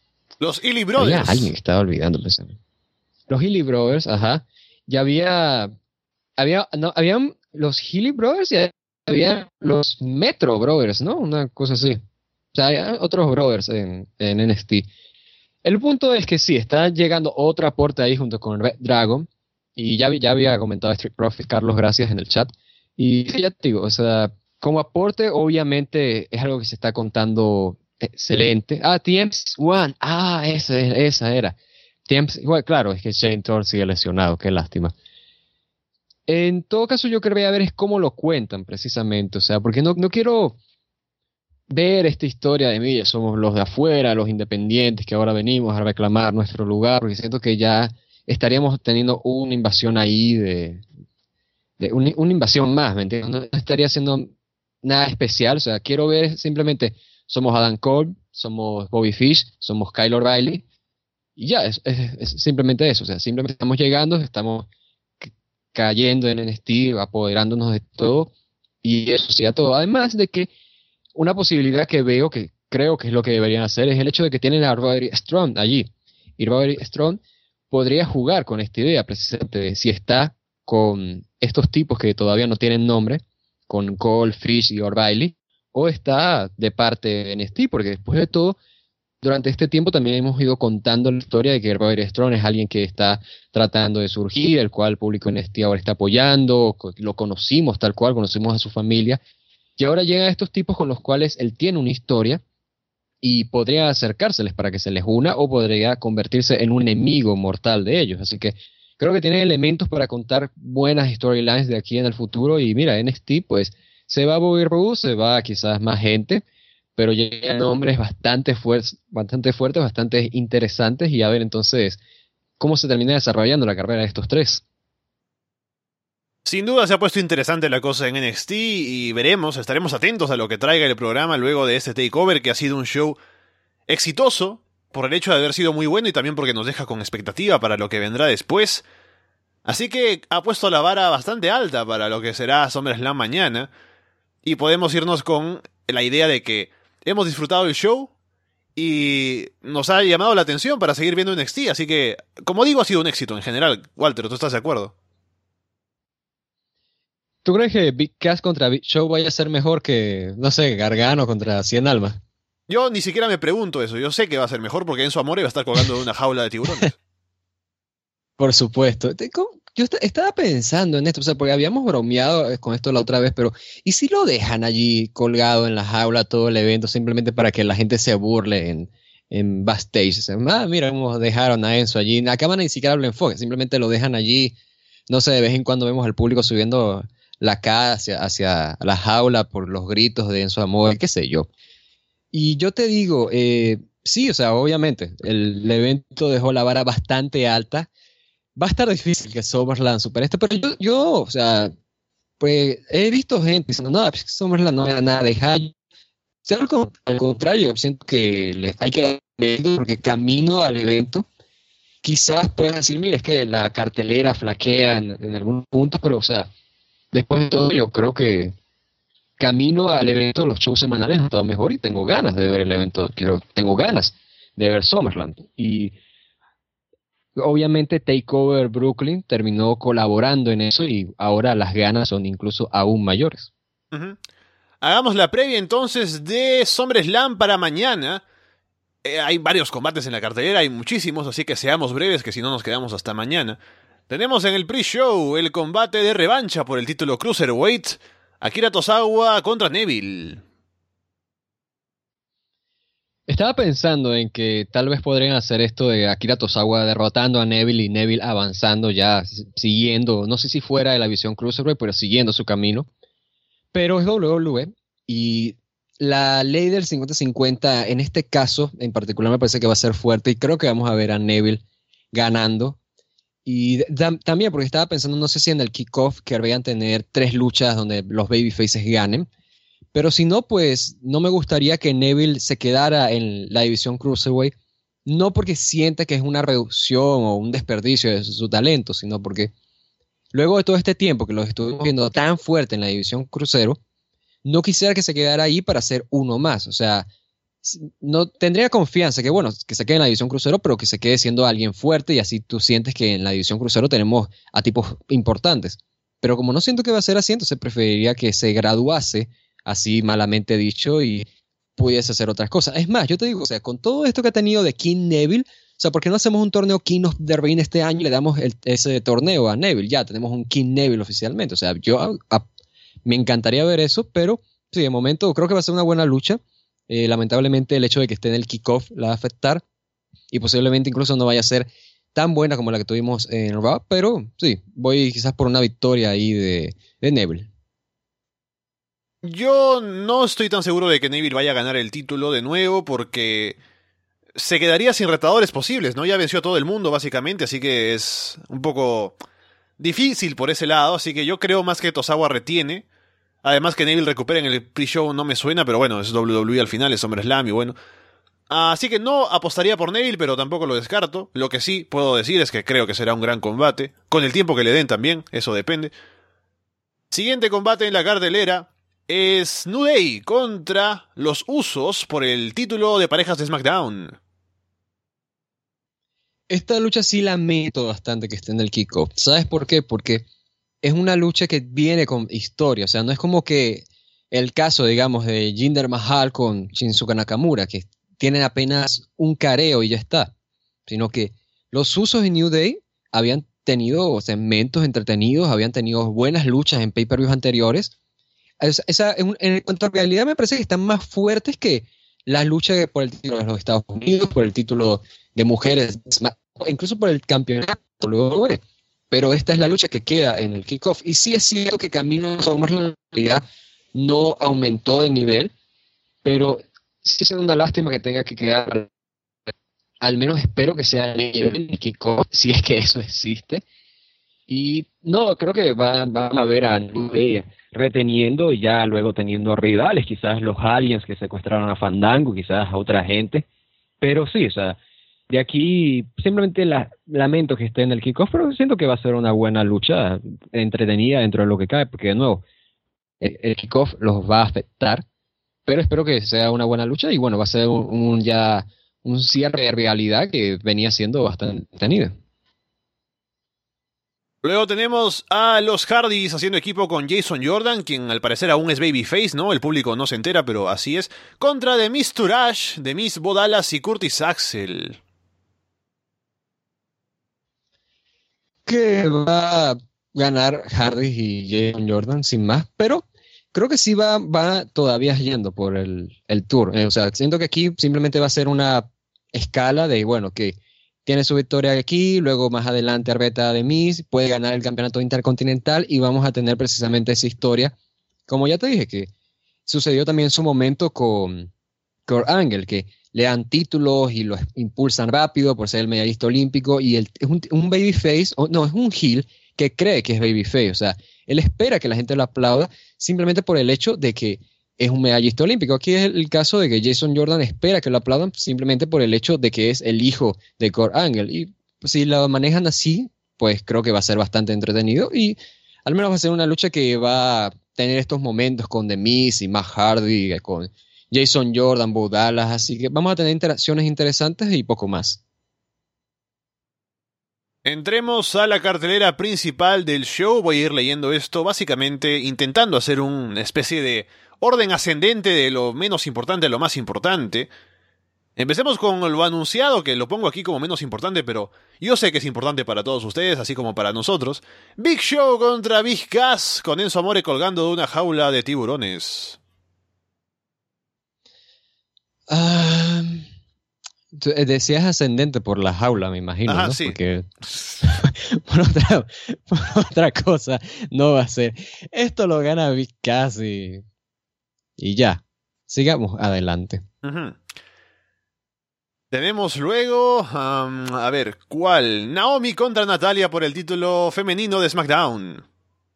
Los Illy había Brothers. alguien que estaba olvidando. Pues. Los Hilly Brothers, ajá. Ya había, había, no, habían los Hilly Brothers y había los Metro Brothers, ¿no? Una cosa así. O sea, hay otros brothers en, en N X T. El punto es que sí, está llegando otro aporte ahí junto con Red Dragon. Y ya, ya había comentado Street Profits, Carlos, gracias en el chat. Y ya te digo, o sea, como aporte, obviamente, es algo que se está contando excelente. Ah, T M S uno. Ah, esa, esa era. T M S, bueno, claro, es que Shane Thorne sigue lesionado, qué lástima. En todo caso, yo quería ver es cómo lo cuentan precisamente, o sea, porque no, no quiero ver esta historia de mí, somos los de afuera, los independientes que ahora venimos a reclamar nuestro lugar, porque siento que ya estaríamos teniendo una invasión ahí de, de un- una invasión más, ¿me entiendes? No estaría haciendo nada especial, o sea, quiero ver simplemente, somos Adam Cole, somos Bobby Fish, somos Kyle O'Reilly, y ya, es, es- es simplemente eso, o sea, simplemente estamos llegando, estamos c- cayendo en N X T, apoderándonos de todo, y eso sería todo. Además de que una posibilidad que veo, que creo que es lo que deberían hacer, es el hecho de que tienen a Roderick Strong allí. Y Roderick Strong podría jugar con esta idea, precisamente, de si está con estos tipos que todavía no tienen nombre, con Cole, Fish y O'Reilly, o está de parte de N X T, porque después de todo, durante este tiempo también hemos ido contando la historia de que Roderick Strong es alguien que está tratando de surgir, el cual el público N X T ahora está apoyando, co- lo conocimos tal cual, conocimos a su familia, y ahora llegan estos tipos con los cuales él tiene una historia y podría acercárseles para que se les una o podría convertirse en un enemigo mortal de ellos. Así que creo que tiene elementos para contar buenas storylines de aquí en el futuro. Y mira, N X T pues se va a Bobby Roode, se va quizás más gente, pero llegan nombres bastante, fuer- bastante fuertes, bastante interesantes y a ver entonces cómo se termina desarrollando la carrera de estos tres. Sin duda se ha puesto interesante la cosa en N X T y veremos, estaremos atentos a lo que traiga el programa luego de este takeover que ha sido un show exitoso por el hecho de haber sido muy bueno y también porque nos deja con expectativa para lo que vendrá después. Así que ha puesto la vara bastante alta para lo que será SummerSlam mañana y podemos irnos con la idea de que hemos disfrutado el show y nos ha llamado la atención para seguir viendo N X T, así que, como digo, ha sido un éxito en general. Walter, ¿tú estás de acuerdo? ¿Tú crees que Big Cass contra Big Show vaya a ser mejor que, no sé, Gargano contra Cien Almas? Yo ni siquiera me pregunto eso, yo sé que va a ser mejor porque Enzo Amore va a estar colgando de una jaula de tiburones. Por supuesto. Te- co- Yo esta- estaba pensando en esto, o sea, porque habíamos bromeado eh, con esto la otra vez, pero ¿y si lo dejan allí colgado en la jaula todo el evento simplemente para que la gente se burle en, en backstage? O sea, ah, mira cómo dejaron a Enzo allí. A cámara ni siquiera lo enfoque, simplemente lo dejan allí. No sé, de vez en cuando vemos al público subiendo la cara hacia, hacia la jaula por los gritos de Enzo Amor, qué sé yo. Y yo te digo, eh, sí, o sea, obviamente, el, el evento dejó la vara bastante alta. Va a estar difícil que SummerSlam supere esto, pero yo, yo, o sea, pues he visto gente diciendo, no, pues, SummerSlam no era nada de hype. O sea, al, con- al contrario, siento que le hay que dar mérito porque camino al evento, quizás puedan decir, mira, es que la cartelera flaquea en, en algunos puntos, pero, o sea, después de todo, yo creo que camino al evento, los shows semanales han estado mejor y tengo ganas de ver el evento, quiero, tengo ganas de ver SummerSlam. Y obviamente Takeover Brooklyn terminó colaborando en eso y ahora las ganas son incluso aún mayores. Ujú. Hagamos la previa entonces de SummerSlam para mañana. Eh, hay varios combates en la cartelera, hay muchísimos, así que seamos breves, que si no nos quedamos hasta mañana. Tenemos en el pre-show el combate de revancha por el título Cruiserweight, Akira Tozawa contra Neville. Estaba pensando en que tal vez podrían hacer esto de Akira Tozawa derrotando a Neville y Neville avanzando ya, s- siguiendo, no sé si fuera de la visión Cruiserweight, pero siguiendo su camino. Pero es W W E y la ley del cincuenta cincuenta en este caso en particular me parece que va a ser fuerte y creo que vamos a ver a Neville ganando. Y da- también porque estaba pensando, no sé si en el kickoff querrían tener tres luchas donde los babyfaces ganen, pero si no, pues no me gustaría que Neville se quedara en la división Cruiserweight, no porque sienta que es una reducción o un desperdicio de su, su talento, sino porque luego de todo este tiempo que los estuvimos viendo tan fuerte en la división crucero, no quisiera que se quedara ahí para ser uno más. O sea, si- no tendría confianza que, bueno, que se quede en la división crucero, pero que se quede siendo alguien fuerte y así tú sientes que en la división crucero tenemos a tipos importantes. Pero como no siento que va a ser así, entonces preferiría que se graduase, así malamente dicho, y pudiese hacer otras cosas. Es más, yo te digo, o sea, con todo esto que ha tenido de King Neville, o sea, ¿por qué no hacemos un torneo King of the Ring este año y le damos el- ese torneo a Neville? Ya tenemos un King Neville oficialmente. O sea, yo a- a- me encantaría ver eso, pero sí, de momento creo que va a ser una buena lucha. Eh, lamentablemente el hecho de que esté en el kickoff la va a afectar y posiblemente incluso no vaya a ser tan buena como la que tuvimos en Raw, pero sí, voy quizás por una victoria ahí de, de Neville. Yo no estoy tan seguro de que Neville vaya a ganar el título de nuevo porque se quedaría sin retadores posibles, ¿no? Ya venció a todo el mundo básicamente, así que es un poco difícil por ese lado, así que yo creo más que Tozawa retiene. Además que Neville recupere en el pre-show no me suena, pero bueno, es doble u doble u E al final, es SummerSlam y bueno. Así que no apostaría por Neville, pero tampoco lo descarto. Lo que sí puedo decir es que creo que será un gran combate, con el tiempo que le den también, eso depende. Siguiente combate en la cartelera es New Day contra los Usos por el título de parejas de SmackDown. Esta lucha sí la meto bastante que esté en el kickoff. ¿Sabes por qué? Porque es una lucha que viene con historia. O sea, no es como que el caso, digamos, de Jinder Mahal con Shinsuke Nakamura, que tienen apenas un careo y ya está. Sino que los Usos de New Day habían tenido segmentos entretenidos, habían tenido buenas luchas en pay-per-views anteriores. Esa, esa, en, en cuanto a realidad, me parece que están más fuertes que la lucha por el título de los Estados Unidos, por el título de mujeres, incluso por el campeonato. Luego, pero esta es la lucha que queda en el kickoff. Y sí es cierto que Camino a la realidad no aumentó de nivel, pero sí es una lástima que tenga que quedar. Al menos espero que sea en el kickoff, si es que eso existe. Y no, creo que van, van a ver a New Day reteniendo y ya luego teniendo rivales, quizás los aliens que secuestraron a Fandango, quizás a otra gente. Pero sí, o sea, de aquí simplemente la, lamento que esté en el kickoff, pero siento que va a ser una buena lucha, entretenida dentro de lo que cabe, porque de nuevo, el, el kickoff los va a afectar, pero espero que sea una buena lucha y bueno, va a ser un, un ya un cierre de realidad que venía siendo bastante entretenido. Luego tenemos a los Hardys haciendo equipo con Jason Jordan, quien al parecer aún es babyface, ¿no? El público no se entera, pero así es. Contra The Miz Taraj, The Miz, Bo Dallas y Curtis Axel. Que va a ganar Hardy y Jason Jordan sin más, pero creo que sí va, va todavía yendo por el, el tour. Eh, o sea, siento que aquí simplemente va a ser una escala de, bueno, que tiene su victoria aquí, luego más adelante Arbeta de Miz, puede ganar el campeonato intercontinental y vamos a tener precisamente esa historia, como ya te dije, que sucedió también en su momento con Kurt Angle, que le dan títulos y lo impulsan rápido por ser el medallista olímpico y el, es un, un babyface, o no, es un heel que cree que es babyface, o sea, él espera que la gente lo aplauda simplemente por el hecho de que es un medallista olímpico. Aquí es el caso de que Jason Jordan espera que lo aplaudan simplemente por el hecho de que es el hijo de Kurt Angle. Y si lo manejan así, pues creo que va a ser bastante entretenido y al menos va a ser una lucha que va a tener estos momentos con The Miz y Matt Hardy, con Jason Jordan, Bo Dallas, así que vamos a tener interacciones interesantes y poco más. Entremos a la cartelera principal del show. Voy a ir leyendo esto básicamente intentando hacer una especie de orden ascendente de lo menos importante a lo más importante. Empecemos con lo anunciado, que lo pongo aquí como menos importante, pero yo sé que es importante para todos ustedes, así como para nosotros. Big Show contra Big Cass, con Enzo Amore colgando de una jaula de tiburones. Uh, decías ascendente por la jaula, me imagino, Ajá, ¿no? sí. Porque por, otra, por otra cosa no va a ser. Esto lo gana Big Cass y... Y ya, sigamos adelante. Uh-huh. Tenemos luego, um, a ver, ¿cuál? Naomi contra Natalia por el título femenino de SmackDown.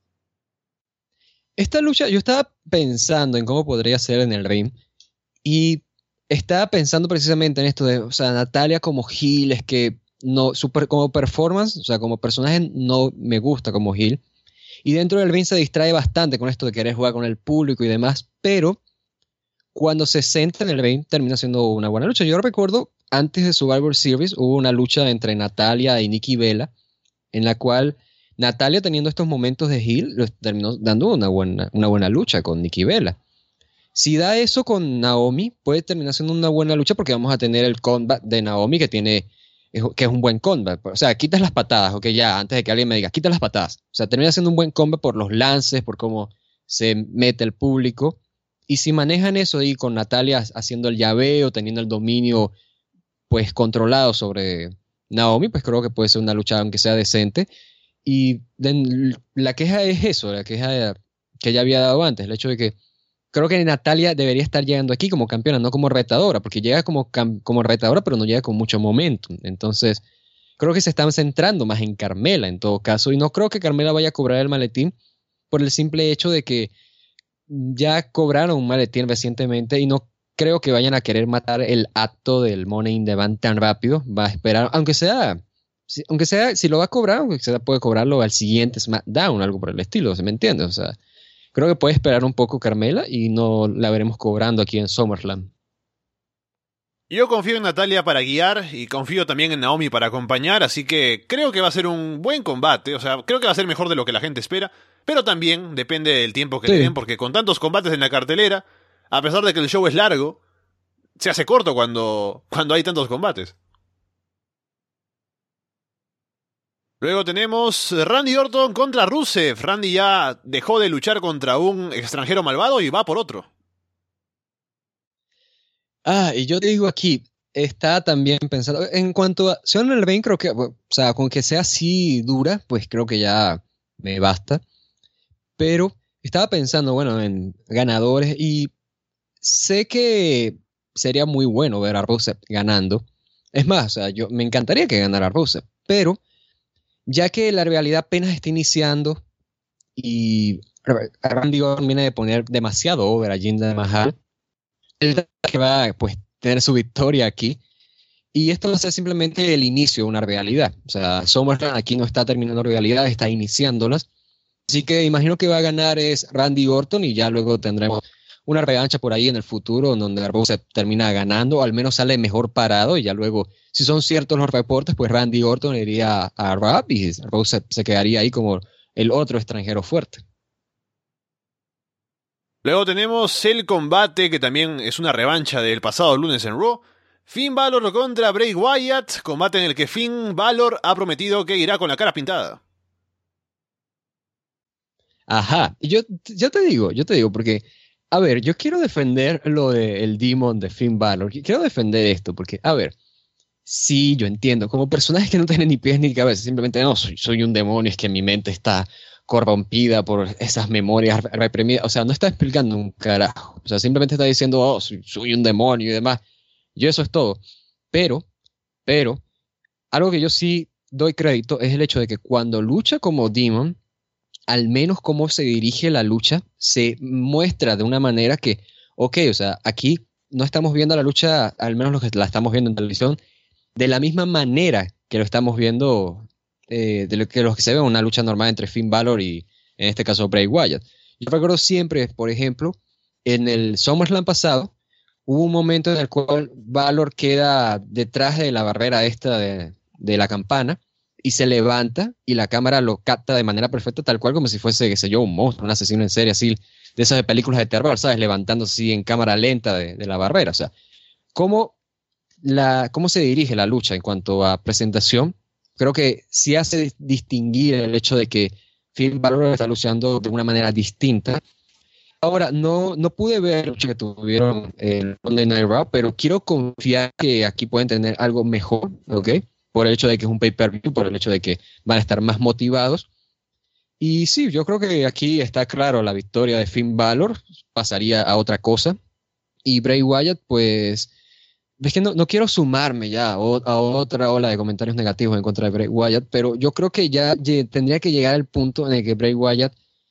Esta lucha, yo estaba pensando en cómo podría ser en el ring y estaba pensando precisamente en esto de, o sea, Natalia como heel, es que no, super, como performance, o sea, como personaje no me gusta como heel. Y dentro del ring se distrae bastante con esto de querer jugar con el público y demás, pero cuando se centra en el ring termina siendo una buena lucha. Yo recuerdo, antes de Survivor Series hubo una lucha entre Natalia y Nikki Bella, en la cual Natalia, teniendo estos momentos de heel, terminó dando una buena, una buena lucha con Nikki Bella. Si da eso con Naomi, puede terminar siendo una buena lucha porque vamos a tener el combat de Naomi que tiene... que es un buen combat, o sea, quitas las patadas, ok, ya, antes de que alguien me diga, quita las patadas, o sea, termina siendo un buen combat por los lances, por cómo se mete el público, Y si manejan eso ahí con Natalia haciendo el llaveo, teniendo el dominio pues controlado sobre Naomi, pues creo que puede ser una lucha aunque sea decente. Y de, la queja es eso, la queja que ya había dado antes, el hecho de que creo que Natalia debería estar llegando aquí como campeona, no como retadora, porque llega como, como retadora, pero no llega con mucho momentum. Entonces, creo que se están centrando más en Carmela en todo caso, y no creo que Carmela vaya a cobrar el maletín por el simple hecho de que ya cobraron un maletín recientemente y no creo que vayan a querer matar el acto del Money in the Bank tan rápido. Va a esperar, aunque sea, si, aunque sea, si lo va a cobrar, aunque sea, puede cobrarlo al siguiente SmackDown, algo por el estilo, ¿se me entiende? O sea, creo que puede esperar un poco Carmela y no la veremos cobrando aquí en SummerSlam. Yo confío en Natalia para guiar y confío también en Naomi para acompañar, así que creo que va a ser un buen combate, o sea, creo que va a ser mejor de lo que la gente espera, pero también depende del tiempo que Sí. le den, porque con tantos combates en la cartelera, a pesar de que el show es largo, se hace corto cuando, cuando hay tantos combates. Luego tenemos Randy Orton contra Rusev. Randy ya dejó de luchar contra un extranjero malvado y va por otro. Ah, y yo te digo aquí, está también pensando, en cuanto a Sean el Reign, creo que, o sea, con que sea así dura, pues creo que ya me basta. Pero estaba pensando, bueno, en ganadores y sé que sería muy bueno ver a Rusev ganando. Es más, o sea, yo me encantaría que ganara Rusev, pero ya que la realidad apenas está iniciando y Randy Orton viene de poner demasiado over a Jinder Mahal, él que va pues tener su victoria aquí y esto va a ser simplemente el inicio de una realidad. O sea, SummerSlam aquí no está terminando realidad, está iniciándolas. Así que imagino que va a ganar es Randy Orton y ya luego tendremos una revancha por ahí en el futuro en donde Rusev termina ganando, o al menos sale mejor parado y ya luego, si son ciertos los reportes, pues Randy Orton iría a Raw y Rusev se quedaría ahí como el otro extranjero fuerte. Luego tenemos el combate que también es una revancha del pasado lunes en Raw. Finn Balor contra Bray Wyatt, combate en el que Finn Balor ha prometido que irá con la cara pintada. Ajá, y yo, yo te digo, yo te digo, porque, a ver, yo quiero defender lo del Demon de Finn Balor, quiero defender esto, porque, a ver, sí, yo entiendo, como personaje que no tiene ni pies ni cabeza, simplemente no, soy, soy un demonio, es que mi mente está corrompida por esas memorias reprimidas, o sea, no está explicando un carajo, o sea, simplemente está diciendo, oh, soy, soy un demonio y demás, y eso es todo, pero, pero, algo que yo sí doy crédito es el hecho de que cuando lucha como Demon, al menos cómo se dirige la lucha, se muestra de una manera que, ok, o sea, aquí no estamos viendo la lucha, al menos los que la estamos viendo en televisión, de la misma manera que lo estamos viendo, eh, de lo que, los que se ve en una lucha normal entre Finn Balor y, en este caso, Bray Wyatt. Yo recuerdo siempre, por ejemplo, en el SummerSlam pasado, hubo un momento en el cual Balor queda detrás de la barrera esta de, de la campana, y se levanta y la cámara lo capta de manera perfecta, tal cual como si fuese, qué sé yo, un monstruo, un asesino en serie, así, de esas de películas de terror, ¿sabes? Levantándose así en cámara lenta de, de la barrera. O sea, ¿cómo, la, cómo se dirige la lucha en cuanto a presentación? Creo que sí hace distinguir el hecho de que Finn Balor está luchando de una manera distinta. Ahora, no, no pude ver la lucha que tuvieron en Monday Night Raw, pero quiero confiar que aquí pueden tener algo mejor, ¿ok? Por el hecho de que es un pay-per-view, por el hecho de que van a estar más motivados. Y sí, yo creo que aquí está claro la victoria de Finn Balor, pasaría a otra cosa. Y Bray Wyatt, pues, es que no, no quiero sumarme ya a, o, a otra ola de comentarios negativos en contra de Bray Wyatt, pero yo creo que ya ye, tendría que llegar al punto en el que Bray Wyatt,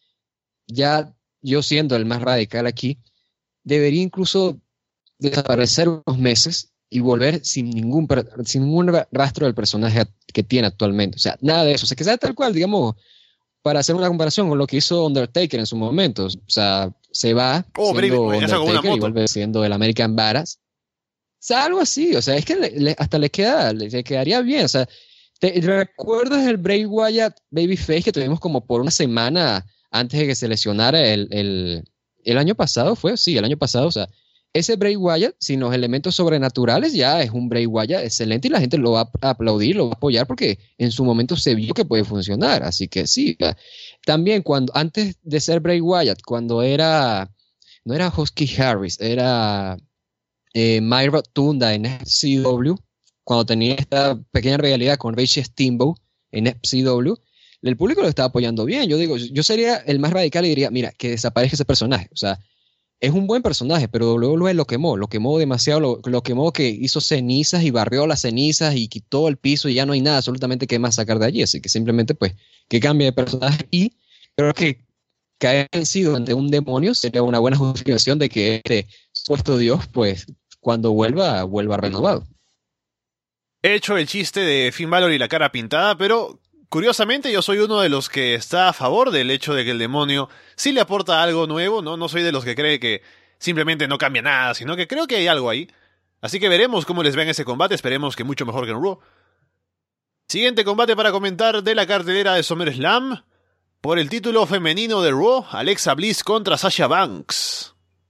ya yo siendo el más radical aquí, debería incluso desaparecer unos meses y volver sin ningún, sin ningún rastro del personaje que tiene actualmente. O sea, nada de eso. O sea, que sea tal cual, digamos, para hacer una comparación con lo que hizo Undertaker en su momento. O sea, se va oh, siendo Bray, Undertaker y vuelve siendo el American Badass. O sea, algo así. O sea, es que le, le, hasta le, queda, le, le quedaría bien. O sea, ¿te recuerdas el Bray Wyatt Babyface que tuvimos como por una semana antes de que se lesionara el, el, el año pasado? ¿Fue? Sí, el año pasado. O sea, ese Bray Wyatt, sin los elementos sobrenaturales, ya es un Bray Wyatt excelente y la gente lo va a aplaudir, lo va a apoyar porque en su momento se vio que puede funcionar. Así que sí. También cuando, antes de ser Bray Wyatt, cuando era no era Husky Harris, era eh, Mike Rotunda en F C W, cuando tenía esta pequeña rivalidad con Ricky Steamboat en F C W, el público lo estaba apoyando bien. Yo digo, yo sería el más radical y diría, mira, que desaparezca ese personaje. O sea, es un buen personaje, pero W W E lo quemó, lo quemó demasiado, lo, lo quemó que hizo cenizas y barrió las cenizas y quitó el piso y ya no hay nada absolutamente que más sacar de allí. Así que simplemente, pues, que cambie de personaje y creo que caer vencido ante un demonio sería una buena justificación de que este supuesto Dios, pues, cuando vuelva, vuelva renovado. He hecho el chiste de Finn Balor y la cara pintada, pero curiosamente yo soy uno de los que está a favor del hecho de que el demonio sí le aporta algo nuevo, ¿no? No soy de los que cree que simplemente no cambia nada, sino que creo que hay algo ahí. Así que veremos cómo les va en ese combate, esperemos que mucho mejor que en Raw. Siguiente combate para comentar de la cartelera de SummerSlam. Por el título femenino de Raw, Alexa Bliss contra Sasha Banks.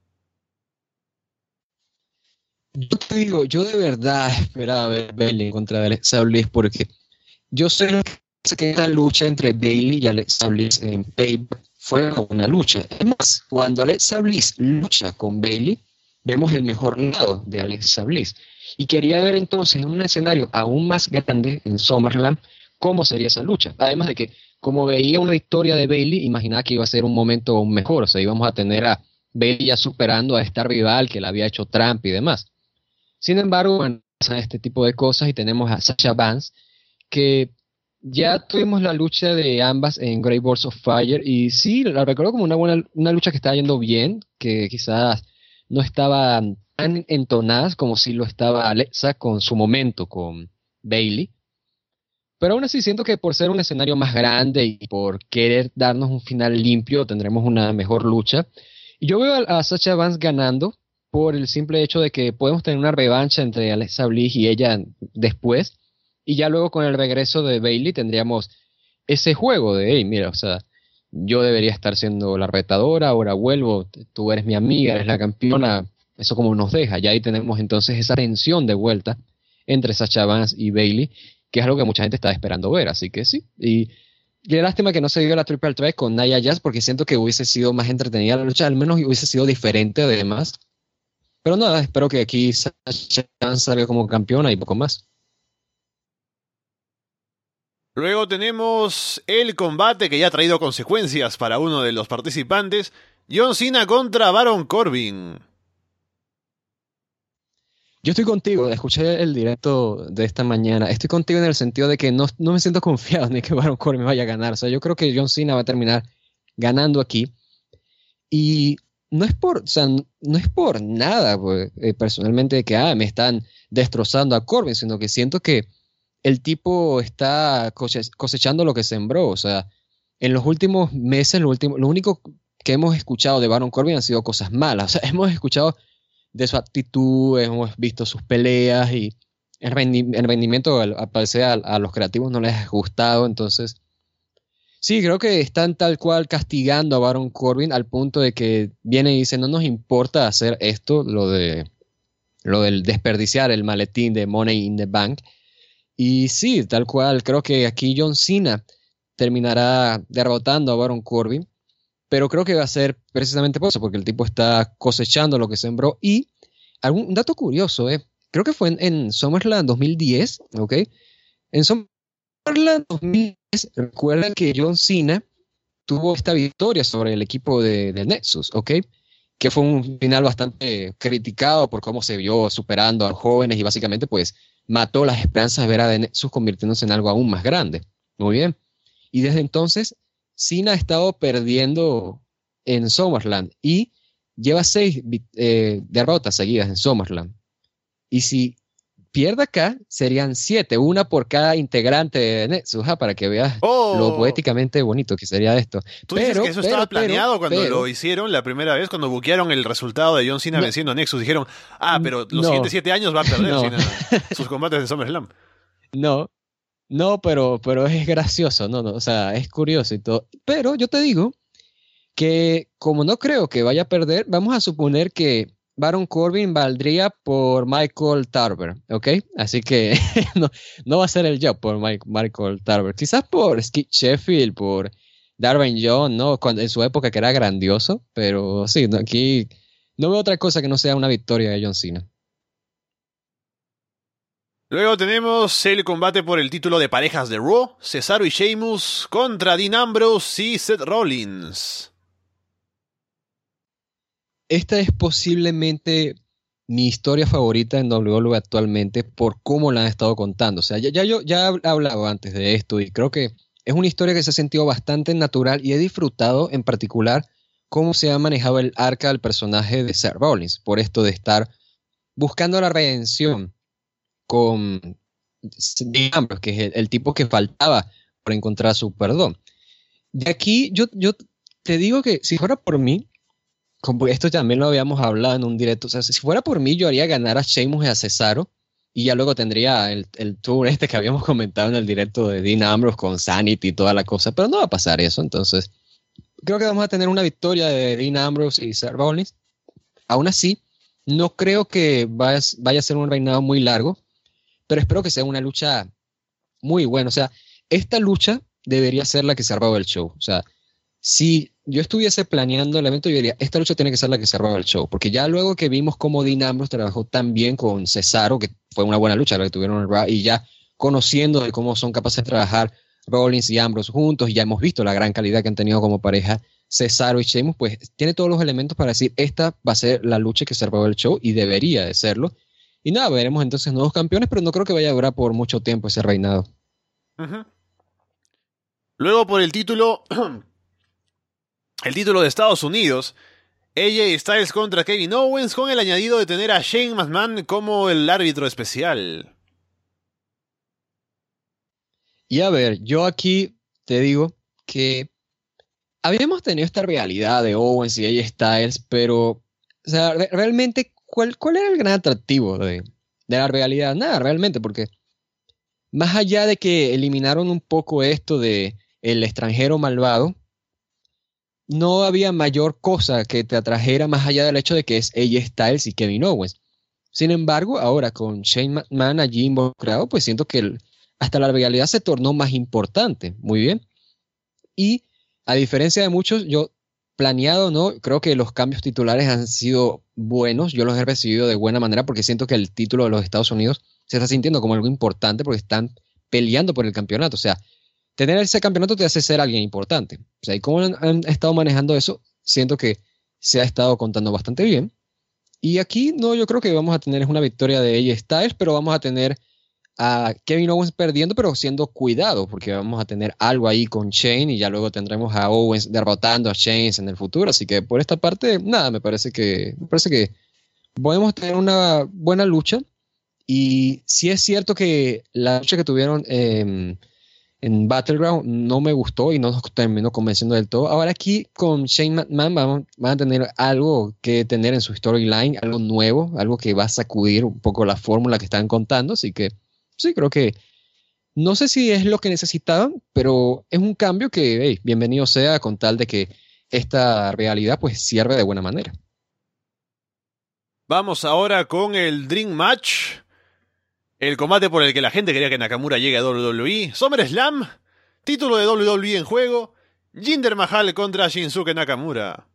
Yo te digo, yo de verdad esperaba ver Bayley contra Alexa Bliss porque yo sé que esta lucha entre Bayley y Alexa Bliss en Payback fue una lucha. Es más, cuando Alexa Bliss lucha con Bayley, vemos el mejor lado de Alexa Bliss. Y quería ver entonces en un escenario aún más grande en SummerSlam cómo sería esa lucha. Además de que, como veía una victoria de Bayley, imaginaba que iba a ser un momento aún mejor. O sea, íbamos a tener a Bayley ya superando a esta rival que le había hecho Trump y demás. Sin embargo, bueno, pasan este tipo de cosas y tenemos a Sasha Banks, que ya tuvimos la lucha de ambas en Great Balls of Fire, y sí, la recuerdo como una buena una lucha que estaba yendo bien, que quizás no estaba tan entonada como si lo estaba Alexa con su momento con Bayley. Pero aún así siento que por ser un escenario más grande y por querer darnos un final limpio, tendremos una mejor lucha. Y yo veo a, a Sasha Banks ganando, por el simple hecho de que podemos tener una revancha entre Alexa Bliss y ella después, y ya luego con el regreso de Bayley tendríamos ese juego de, hey, mira, o sea, yo debería estar siendo la retadora, ahora vuelvo, tú eres mi amiga, eres la campeona, eso como nos deja, ya ahí tenemos entonces esa tensión de vuelta entre Sasha Banks y Bayley, que es algo que mucha gente estaba esperando ver, así que sí, y qué lástima que no se dio la Triple Threat con Nia Jax, porque siento que hubiese sido más entretenida la lucha, al menos hubiese sido diferente además. Pero nada, espero que aquí Sasha salga como campeona y poco más. Luego tenemos el combate que ya ha traído consecuencias para uno de los participantes. John Cena contra Baron Corbin. Yo estoy contigo, escuché el directo de esta mañana. Estoy contigo en el sentido de que no, no me siento confiado ni que Baron Corbin vaya a ganar. O sea, yo creo que John Cena va a terminar ganando aquí. Y no es por, o sea, no es por nada, pues, eh, personalmente, que ah, me están destrozando a Corbin, sino que siento que el tipo está cose- cosechando lo que sembró. O sea, en los últimos meses, lo, último, lo único que hemos escuchado de Baron Corbin han sido cosas malas. O sea, hemos escuchado de su actitud, hemos visto sus peleas y el, rendi- el rendimiento, al, al parecer, a, a los creativos no les ha gustado. Entonces, sí, creo que están tal cual castigando a Baron Corbin al punto de que viene y dice, no nos importa hacer esto, lo de lo del desperdiciar el maletín de Money in the Bank. Y sí, tal cual, creo que aquí John Cena terminará derrotando a Baron Corbin, pero creo que va a ser precisamente por eso, porque el tipo está cosechando lo que sembró. Y algún un dato curioso, eh, creo que fue en, en SummerSlam dos mil diez, ¿ok? En SummerSlam dos mil diez, recuerden que John Cena tuvo esta victoria sobre el equipo de, de Nexus, ¿ok? Que fue un final bastante criticado por cómo se vio superando a los jóvenes y básicamente pues mató las esperanzas de ver a The Nexus convirtiéndose en algo aún más grande. Muy bien. Y desde entonces, Cena ha estado perdiendo en SummerSlam y lleva seis eh, derrotas seguidas en SummerSlam. Y si pierde acá, serían siete, una por cada integrante de Nexus, ¿ja? Para que veas Oh, lo poéticamente bonito que sería esto. tú pero, dices que eso pero, estaba pero, planeado cuando pero, lo hicieron la primera vez, cuando buquearon el resultado de John Cena no, venciendo a Nexus. Dijeron, ah, pero los no, siguientes siete años va a perder no, Cena sus combates de SummerSlam. no, no, pero, pero es gracioso, no, no, o sea, es curioso y todo. Pero yo te digo que como no creo que vaya a perder, vamos a suponer que Baron Corbin valdría por Michael Tarver, ¿ok? Así que no, no va a ser el job por Mike, Michael Tarver. Quizás por Skip Sheffield, por Darwin John, ¿no? Cuando, en su época que era grandioso, pero sí, no, aquí no veo otra cosa que no sea una victoria de John Cena. Luego tenemos el combate por el título de parejas de Raw, Cesaro y Sheamus contra Dean Ambrose y Seth Rollins. Esta es posiblemente mi historia favorita en W W E actualmente por cómo la han estado contando. O sea, ya, ya yo ya he hablado antes de esto y creo que es una historia que se ha sentido bastante natural y he disfrutado en particular cómo se ha manejado el arca del personaje de Seth Rollins, por esto de estar buscando la redención con Dean Ambrose, que es el, el tipo que faltaba para encontrar su perdón. De aquí yo, yo te digo que si fuera por mí, como esto también lo habíamos hablado en un directo, o sea, si fuera por mí yo haría ganar a Sheamus y a Cesaro y ya luego tendría el, el tour este que habíamos comentado en el directo de Dean Ambrose con Sanity y toda la cosa, pero no va a pasar eso, entonces creo que vamos a tener una victoria de Dean Ambrose y Seth Rollins. Aún así, no creo que vaya, vaya a ser un reinado muy largo, pero espero que sea una lucha muy buena. O sea, esta lucha debería ser la que cerraba el show. O sea, si yo estuviese planeando el evento, yo diría, esta lucha tiene que ser la que cerraba el show. Porque ya luego que vimos cómo Dean Ambrose trabajó tan bien con Cesaro, que fue una buena lucha la que tuvieron en Raw, y ya conociendo de cómo son capaces de trabajar Rollins y Ambrose juntos, y ya hemos visto la gran calidad que han tenido como pareja Cesaro y Sheamus, pues tiene todos los elementos para decir, esta va a ser la lucha que cerraba el show, y debería de serlo. Y nada, veremos entonces nuevos campeones, pero no creo que vaya a durar por mucho tiempo ese reinado. Uh-huh. Luego por el título, el título de Estados Unidos, A J Styles contra Kevin Owens, con el añadido de tener a Shane McMahon como el árbitro especial. Y a ver, yo aquí te digo que habíamos tenido esta realidad de Owens y A J Styles, pero o sea, re- realmente, ¿cuál, ¿cuál era el gran atractivo de, de la realidad? Nada, realmente, porque más allá de que eliminaron un poco esto de el extranjero malvado, no había mayor cosa que te atrajera más allá del hecho de que es A J Styles y Kevin Owens. Sin embargo, ahora con Shane McMahon allí involucrado, pues siento que el, hasta la realidad se tornó más importante. Muy bien. Y a diferencia de muchos, yo planeado, ¿no? Creo que los cambios titulares han sido buenos. Yo los he recibido de buena manera porque siento que el título de los Estados Unidos se está sintiendo como algo importante porque están peleando por el campeonato. O sea, tener ese campeonato te hace ser alguien importante. O sea, y cómo han, han estado manejando eso, siento que se ha estado contando bastante bien. Y aquí, no, yo creo que vamos a tener una victoria de A J Styles, pero vamos a tener a Kevin Owens perdiendo, pero siendo cuidado, porque vamos a tener algo ahí con Shane y ya luego tendremos a Owens derrotando a Shane en el futuro. Así que por esta parte, nada, me parece que, me parece que podemos tener una buena lucha. Y sí es cierto que la lucha que tuvieron eh, en Battleground no me gustó y no nos terminó convenciendo del todo. Ahora aquí con Shane McMahon van, van a tener algo que tener en su storyline, algo nuevo, algo que va a sacudir un poco la fórmula que están contando. Así que sí, creo que no sé si es lo que necesitaban, pero es un cambio que, hey, bienvenido sea con tal de que esta realidad pues cierre de buena manera. Vamos ahora con el Dream Match. El combate por el que la gente quería que Nakamura llegue a W W E. SummerSlam. Título de W W E en juego. Jinder Mahal contra Shinsuke Nakamura.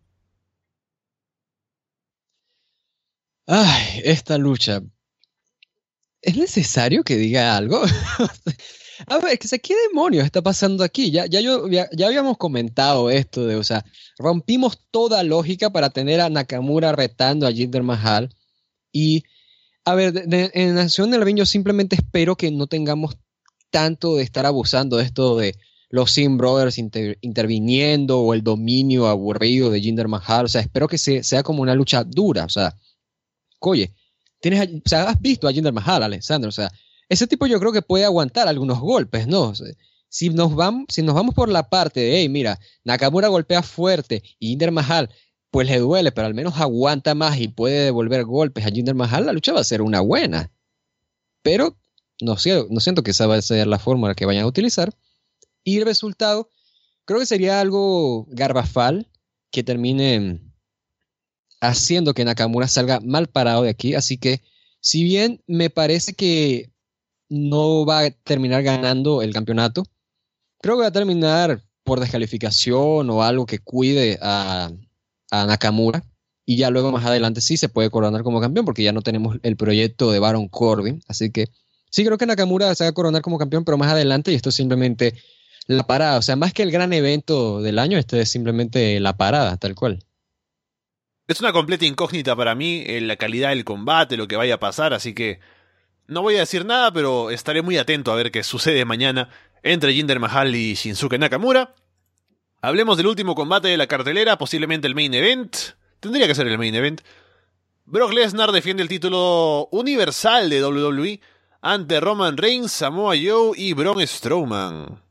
Ay, esta lucha. ¿Es necesario que diga algo? A ver, ¿qué demonios está pasando aquí? Ya, ya, yo, ya, ya habíamos comentado esto de, o sea, rompimos toda lógica para tener a Nakamura retando a Jinder Mahal. Y, a ver, de, de, en Nación del Ring yo simplemente espero que no tengamos tanto de estar abusando de esto de los Sim Brothers inter, interviniendo o el dominio aburrido de Jinder Mahal. O sea, espero que se, sea como una lucha dura. O sea, oye, tienes, o sea, has visto a Jinder Mahal, Alexander, o sea, ese tipo yo creo que puede aguantar algunos golpes, ¿no? O sea, si nos vamos, si nos vamos por la parte de, hey, mira, Nakamura golpea fuerte y Jinder Mahal, pues le duele, pero al menos aguanta más y puede devolver golpes a Jinder Mahal, la lucha va a ser una buena. Pero no, no siento que esa va a ser la fórmula que vayan a utilizar. Y el resultado, creo que sería algo garbafal que termine haciendo que Nakamura salga mal parado de aquí. Así que, si bien me parece que no va a terminar ganando el campeonato, creo que va a terminar por descalificación o algo que cuide a, a Nakamura. y ya luego más adelante sí se puede coronar como campeón porque ya no tenemos el proyecto de Baron Corbin, así que sí creo que Nakamura se va a coronar como campeón, pero más adelante, y esto es simplemente la parada, o sea, más que el gran evento del año, este es simplemente la parada, tal cual. Es una completa incógnita para mí eh, la calidad del combate, lo que vaya a pasar, así que no voy a decir nada, pero estaré muy atento a ver qué sucede mañana entre Jinder Mahal y Shinsuke Nakamura. Hablemos del último combate de la cartelera, posiblemente el main event. Tendría que ser el main event. Brock Lesnar defiende el título universal de W W E ante Roman Reigns, Samoa Joe y Braun Strowman.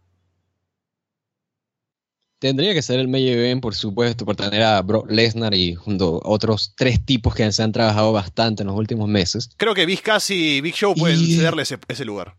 Tendría que ser el main event, por supuesto, por tener a Brock Lesnar y junto a otros tres tipos que se han trabajado bastante en los últimos meses. Creo que Big Cass y Big Show pueden y... cederle ese, ese lugar.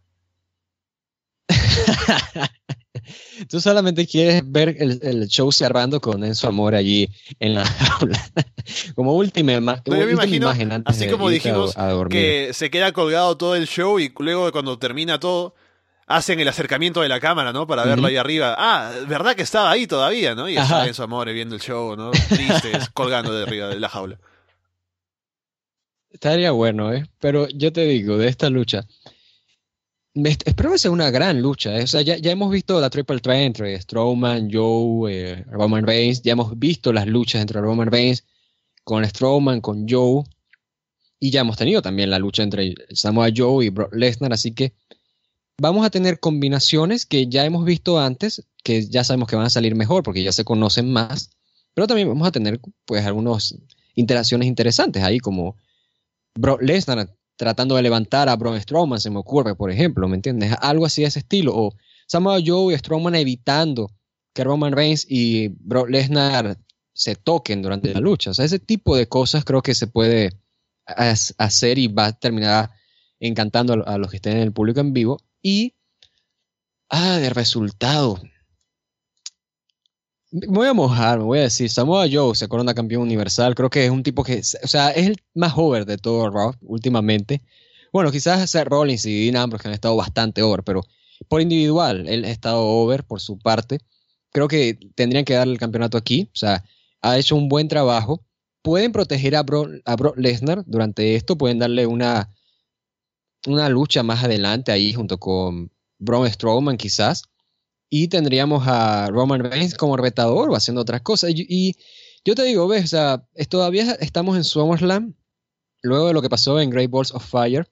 Tú solamente quieres ver el, el show cerrando con Enzo Amore allí en la jaula. Como última, ima no, yo me imagino, imagen antes así de como dijimos, a, a que se queda colgado todo el show y luego cuando termina todo, hacen el acercamiento de la cámara, ¿no? Para verlo uh-huh. ahí arriba. Ah, ¿verdad que estaba ahí todavía, no? Y Ajá. está Enzo Amore viendo el show, ¿no? Tristes, colgando de arriba de la jaula. Estaría bueno, ¿eh? Pero yo te digo, de esta lucha... Me, espero que sea una gran lucha, ¿eh? O sea, ya, ya hemos visto la Triple Threat entre Strowman, Joe, eh, Roman Reigns, ya hemos visto las luchas entre Roman Reigns con Strowman, con Joe, y ya hemos tenido también la lucha entre Samoa Joe y Brock Lesnar, así que vamos a tener combinaciones que ya hemos visto antes, que ya sabemos que van a salir mejor porque ya se conocen más, pero también vamos a tener pues algunas interacciones interesantes ahí, como Brock Lesnar tratando de levantar a Braun Strowman, se me ocurre, por ejemplo, ¿me entiendes? Algo así de ese estilo. O Samoa Joe y Strowman evitando que Roman Reigns y Brock Lesnar se toquen durante la lucha. O sea, ese tipo de cosas creo que se puede hacer y va a terminar encantando a los que estén en el público en vivo. Y, ah, de resultado. Me voy a mojar, me voy a decir, Samoa Joe se corona campeón universal, creo que es un tipo que, o sea, es el más over de todo Raw últimamente. Bueno, quizás Seth Rollins y Dean Ambrose que han estado bastante over, pero por individual, él ha estado over por su parte. Creo que tendrían que darle el campeonato aquí, o sea, ha hecho un buen trabajo. Pueden proteger a Brock, a Brock Lesnar durante esto, pueden darle una, una lucha más adelante ahí junto con Braun Strowman quizás. Y tendríamos a Roman Reigns como retador o haciendo otras cosas. Y, y yo te digo, ves, o sea, es, todavía estamos en SummerSlam, luego de lo que pasó en Great Balls of Fire.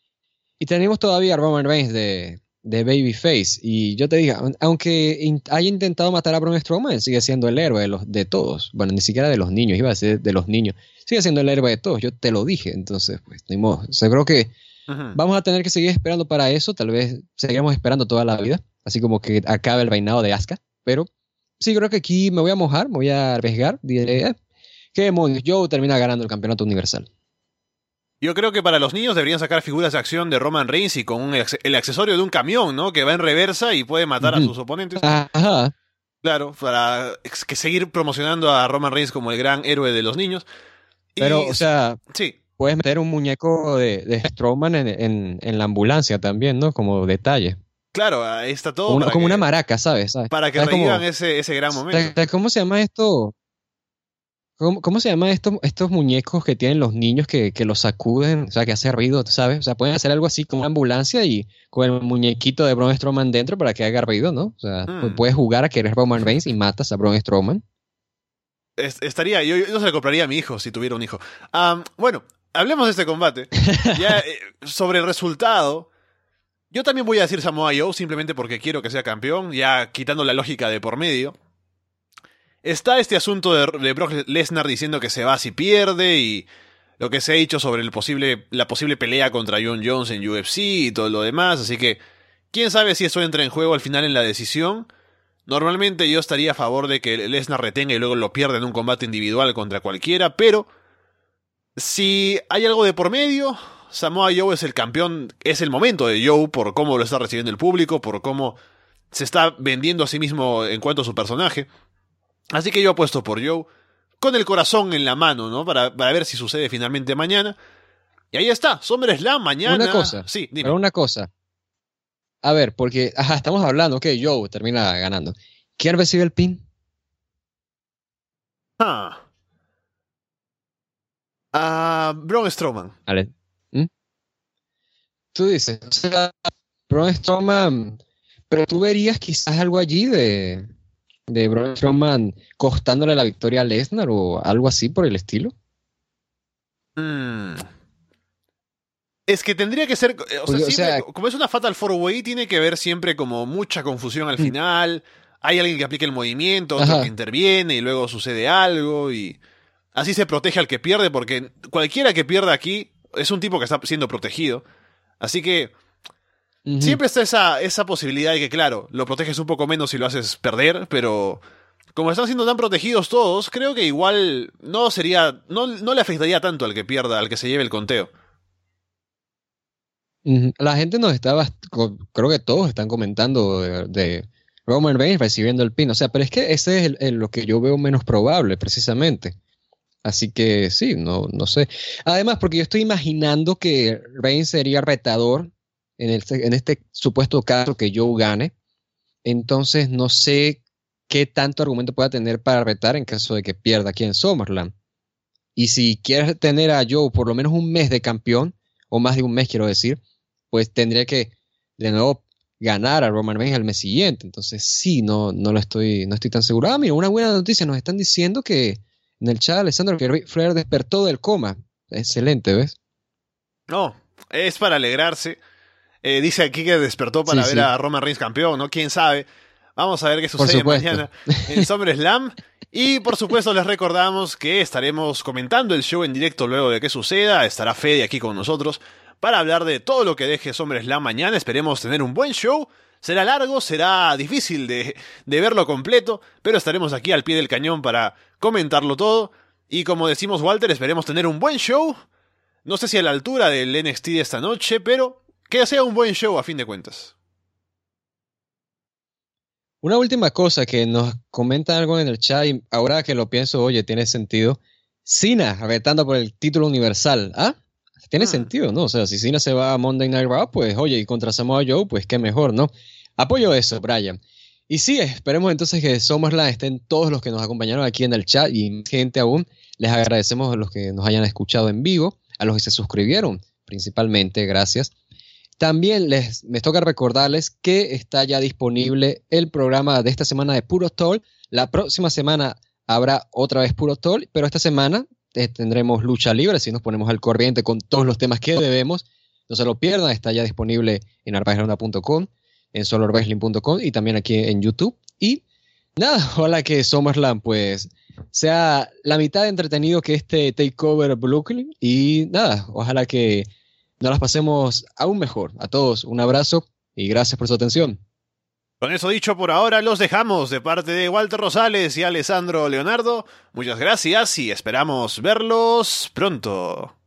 Y tenemos todavía a Roman Reigns de, de Babyface. Y yo te digo, aunque in, haya intentado matar a Braun Strowman, sigue siendo el héroe de, los, de todos. Bueno, ni siquiera de los niños, iba a decir de los niños. Sigue siendo el héroe de todos, yo te lo dije. Entonces, pues, ni modo. O sea, creo que uh-huh. vamos a tener que seguir esperando para eso. Tal vez seguiremos esperando toda la vida. Así como que acabe el reinado de Asuka. Pero sí, creo que aquí me voy a mojar, me voy a arriesgar. Diré, eh, ¿qué demonios? Joe termina ganando el campeonato universal. Yo creo que para los niños deberían sacar figuras de acción de Roman Reigns y con un, el accesorio de un camión, ¿no? Que va en reversa y puede matar uh-huh. a sus oponentes. Ajá. Claro, para que seguir promocionando a Roman Reigns como el gran héroe de los niños. Pero, y, o sea, sí. puedes meter un muñeco de, de Strowman en, en, en la ambulancia también, ¿no? Como detalle. Claro, ahí está todo. Una, como que, una maraca, ¿sabes? ¿sabes? Para que ¿sabes revivan cómo, ese, ese gran momento. ¿Cómo se llama esto? ¿Cómo, cómo se llama estos, estos muñecos que tienen los niños que, que los sacuden? O sea, que hace ruido, ¿sabes? O sea, pueden hacer algo así como una ambulancia y con el muñequito de Braun Strowman dentro para que haga ruido, ¿no? O sea, mm. puedes jugar a que eres Roman Reigns y matas a Braun Strowman. Es, estaría, yo, yo se lo compraría a mi hijo si tuviera un hijo. Um, bueno, hablemos de este combate. Ya eh, sobre el resultado... Yo también voy a decir Samoa Joe simplemente porque quiero que sea campeón, ya quitando la lógica de por medio. Está este asunto de, de Brock Lesnar diciendo que se va si pierde y lo que se ha dicho sobre el posible, la posible pelea contra John Jones en U F C y todo lo demás, así que quién sabe si eso entra en juego al final en la decisión. Normalmente yo estaría a favor de que Lesnar retenga y luego lo pierda en un combate individual contra cualquiera, pero si hay algo de por medio... Samoa Joe es el campeón, es el momento de Joe por cómo lo está recibiendo el público, por cómo se está vendiendo a sí mismo en cuanto a su personaje. Así que yo apuesto por Joe, con el corazón en la mano, ¿no? Para, para ver si sucede finalmente mañana. Y ahí está, SummerSlam mañana. Una cosa, sí, dime. Pero una cosa. A ver, porque ajá, estamos hablando que Joe termina ganando. ¿Quién recibe el pin? Ah... A Braun Strowman. Ale. ¿Mm? Tú dices, o sea, Braun Strowman, pero tú verías quizás algo allí de, de Braun Strowman costándole la victoria a Lesnar o algo así por el estilo. Mm. Es que tendría que ser, o sea, Porque, o siempre, sea, como es una Fatal Four Way, tiene que haber siempre como mucha confusión al Mm. final. Hay alguien que aplica el movimiento, otro Ajá. que interviene y luego sucede algo y así se protege al que pierde porque cualquiera que pierda aquí es un tipo que está siendo protegido. Así que Ujú. siempre está esa, esa posibilidad de que, claro, lo proteges un poco menos si lo haces perder, pero como están siendo tan protegidos todos, creo que igual no sería, no, no le afectaría tanto al que pierda, al que se lleve el conteo. Ujú. La gente nos estaba, co- creo que todos están comentando de, de Roman Reigns recibiendo el pin, o sea, pero es que ese es el- el- lo que yo veo menos probable, precisamente. Así que sí, no, no sé. Además, porque yo estoy imaginando que Reigns sería retador en, el, en este supuesto caso que Joe gane, entonces no sé qué tanto argumento pueda tener para retar en caso de que pierda aquí en SummerSlam. Y si quieres tener a Joe por lo menos un mes de campeón, o más de un mes quiero decir, pues tendría que de nuevo ganar a Roman Reigns al mes siguiente. Entonces sí, no, no lo estoy, no estoy tan seguro. Ah, mira, una buena noticia, nos están diciendo que en el chat, Alessandro, que Ric Flair despertó del coma. Excelente, ¿ves? No, es para alegrarse. Eh, dice aquí que despertó Sí, para ver sí, a Roman Reigns campeón, ¿no? ¿Quién sabe? Vamos a ver qué por sucede supuesto. mañana en SummerSlam. Y por supuesto les recordamos que estaremos comentando el show en directo luego de que suceda. Estará Fede aquí con nosotros para hablar de todo lo que deje SummerSlam mañana. Esperemos tener un buen show. Será largo, será difícil de, de verlo completo, pero estaremos aquí al pie del cañón para comentarlo todo. Y como decimos Walter, esperemos tener un buen show. No sé si a la altura del N X T de esta noche, pero que sea un buen show a fin de cuentas. Una última cosa que nos comentan algo en el chat y ahora que lo pienso, oye, tiene sentido. Cena retando por el título universal. ¿Ah? Tiene Hmm. sentido, ¿no? O sea, si Cena se va a Monday Night Raw, pues oye, y contra Samoa Joe, pues qué mejor, ¿no? Apoyo eso, Brian. Y sí, esperemos entonces que SummerSlam estén todos los que nos acompañaron aquí en el chat y gente aún. Les agradecemos a los que nos hayan escuchado en vivo, a los que se suscribieron, principalmente, gracias. También les, me toca recordarles que está ya disponible el programa de esta semana de Puro Talk. La próxima semana habrá otra vez Puro Talk, pero esta semana eh, tendremos lucha libre, así nos ponemos al corriente con todos los temas que debemos. No se lo pierdan, está ya disponible en arpaisronda punto com, en solo wrestling punto com y también aquí en YouTube. Y nada, ojalá que SummerSlam pues sea la mitad de entretenido que este Takeover Brooklyn. Y nada, ojalá que nos las pasemos aún mejor. A todos, un abrazo y gracias por su atención. Con eso dicho por ahora, los dejamos de parte de Walter Rosales y Alessandro Leonardo. Muchas gracias y esperamos verlos pronto.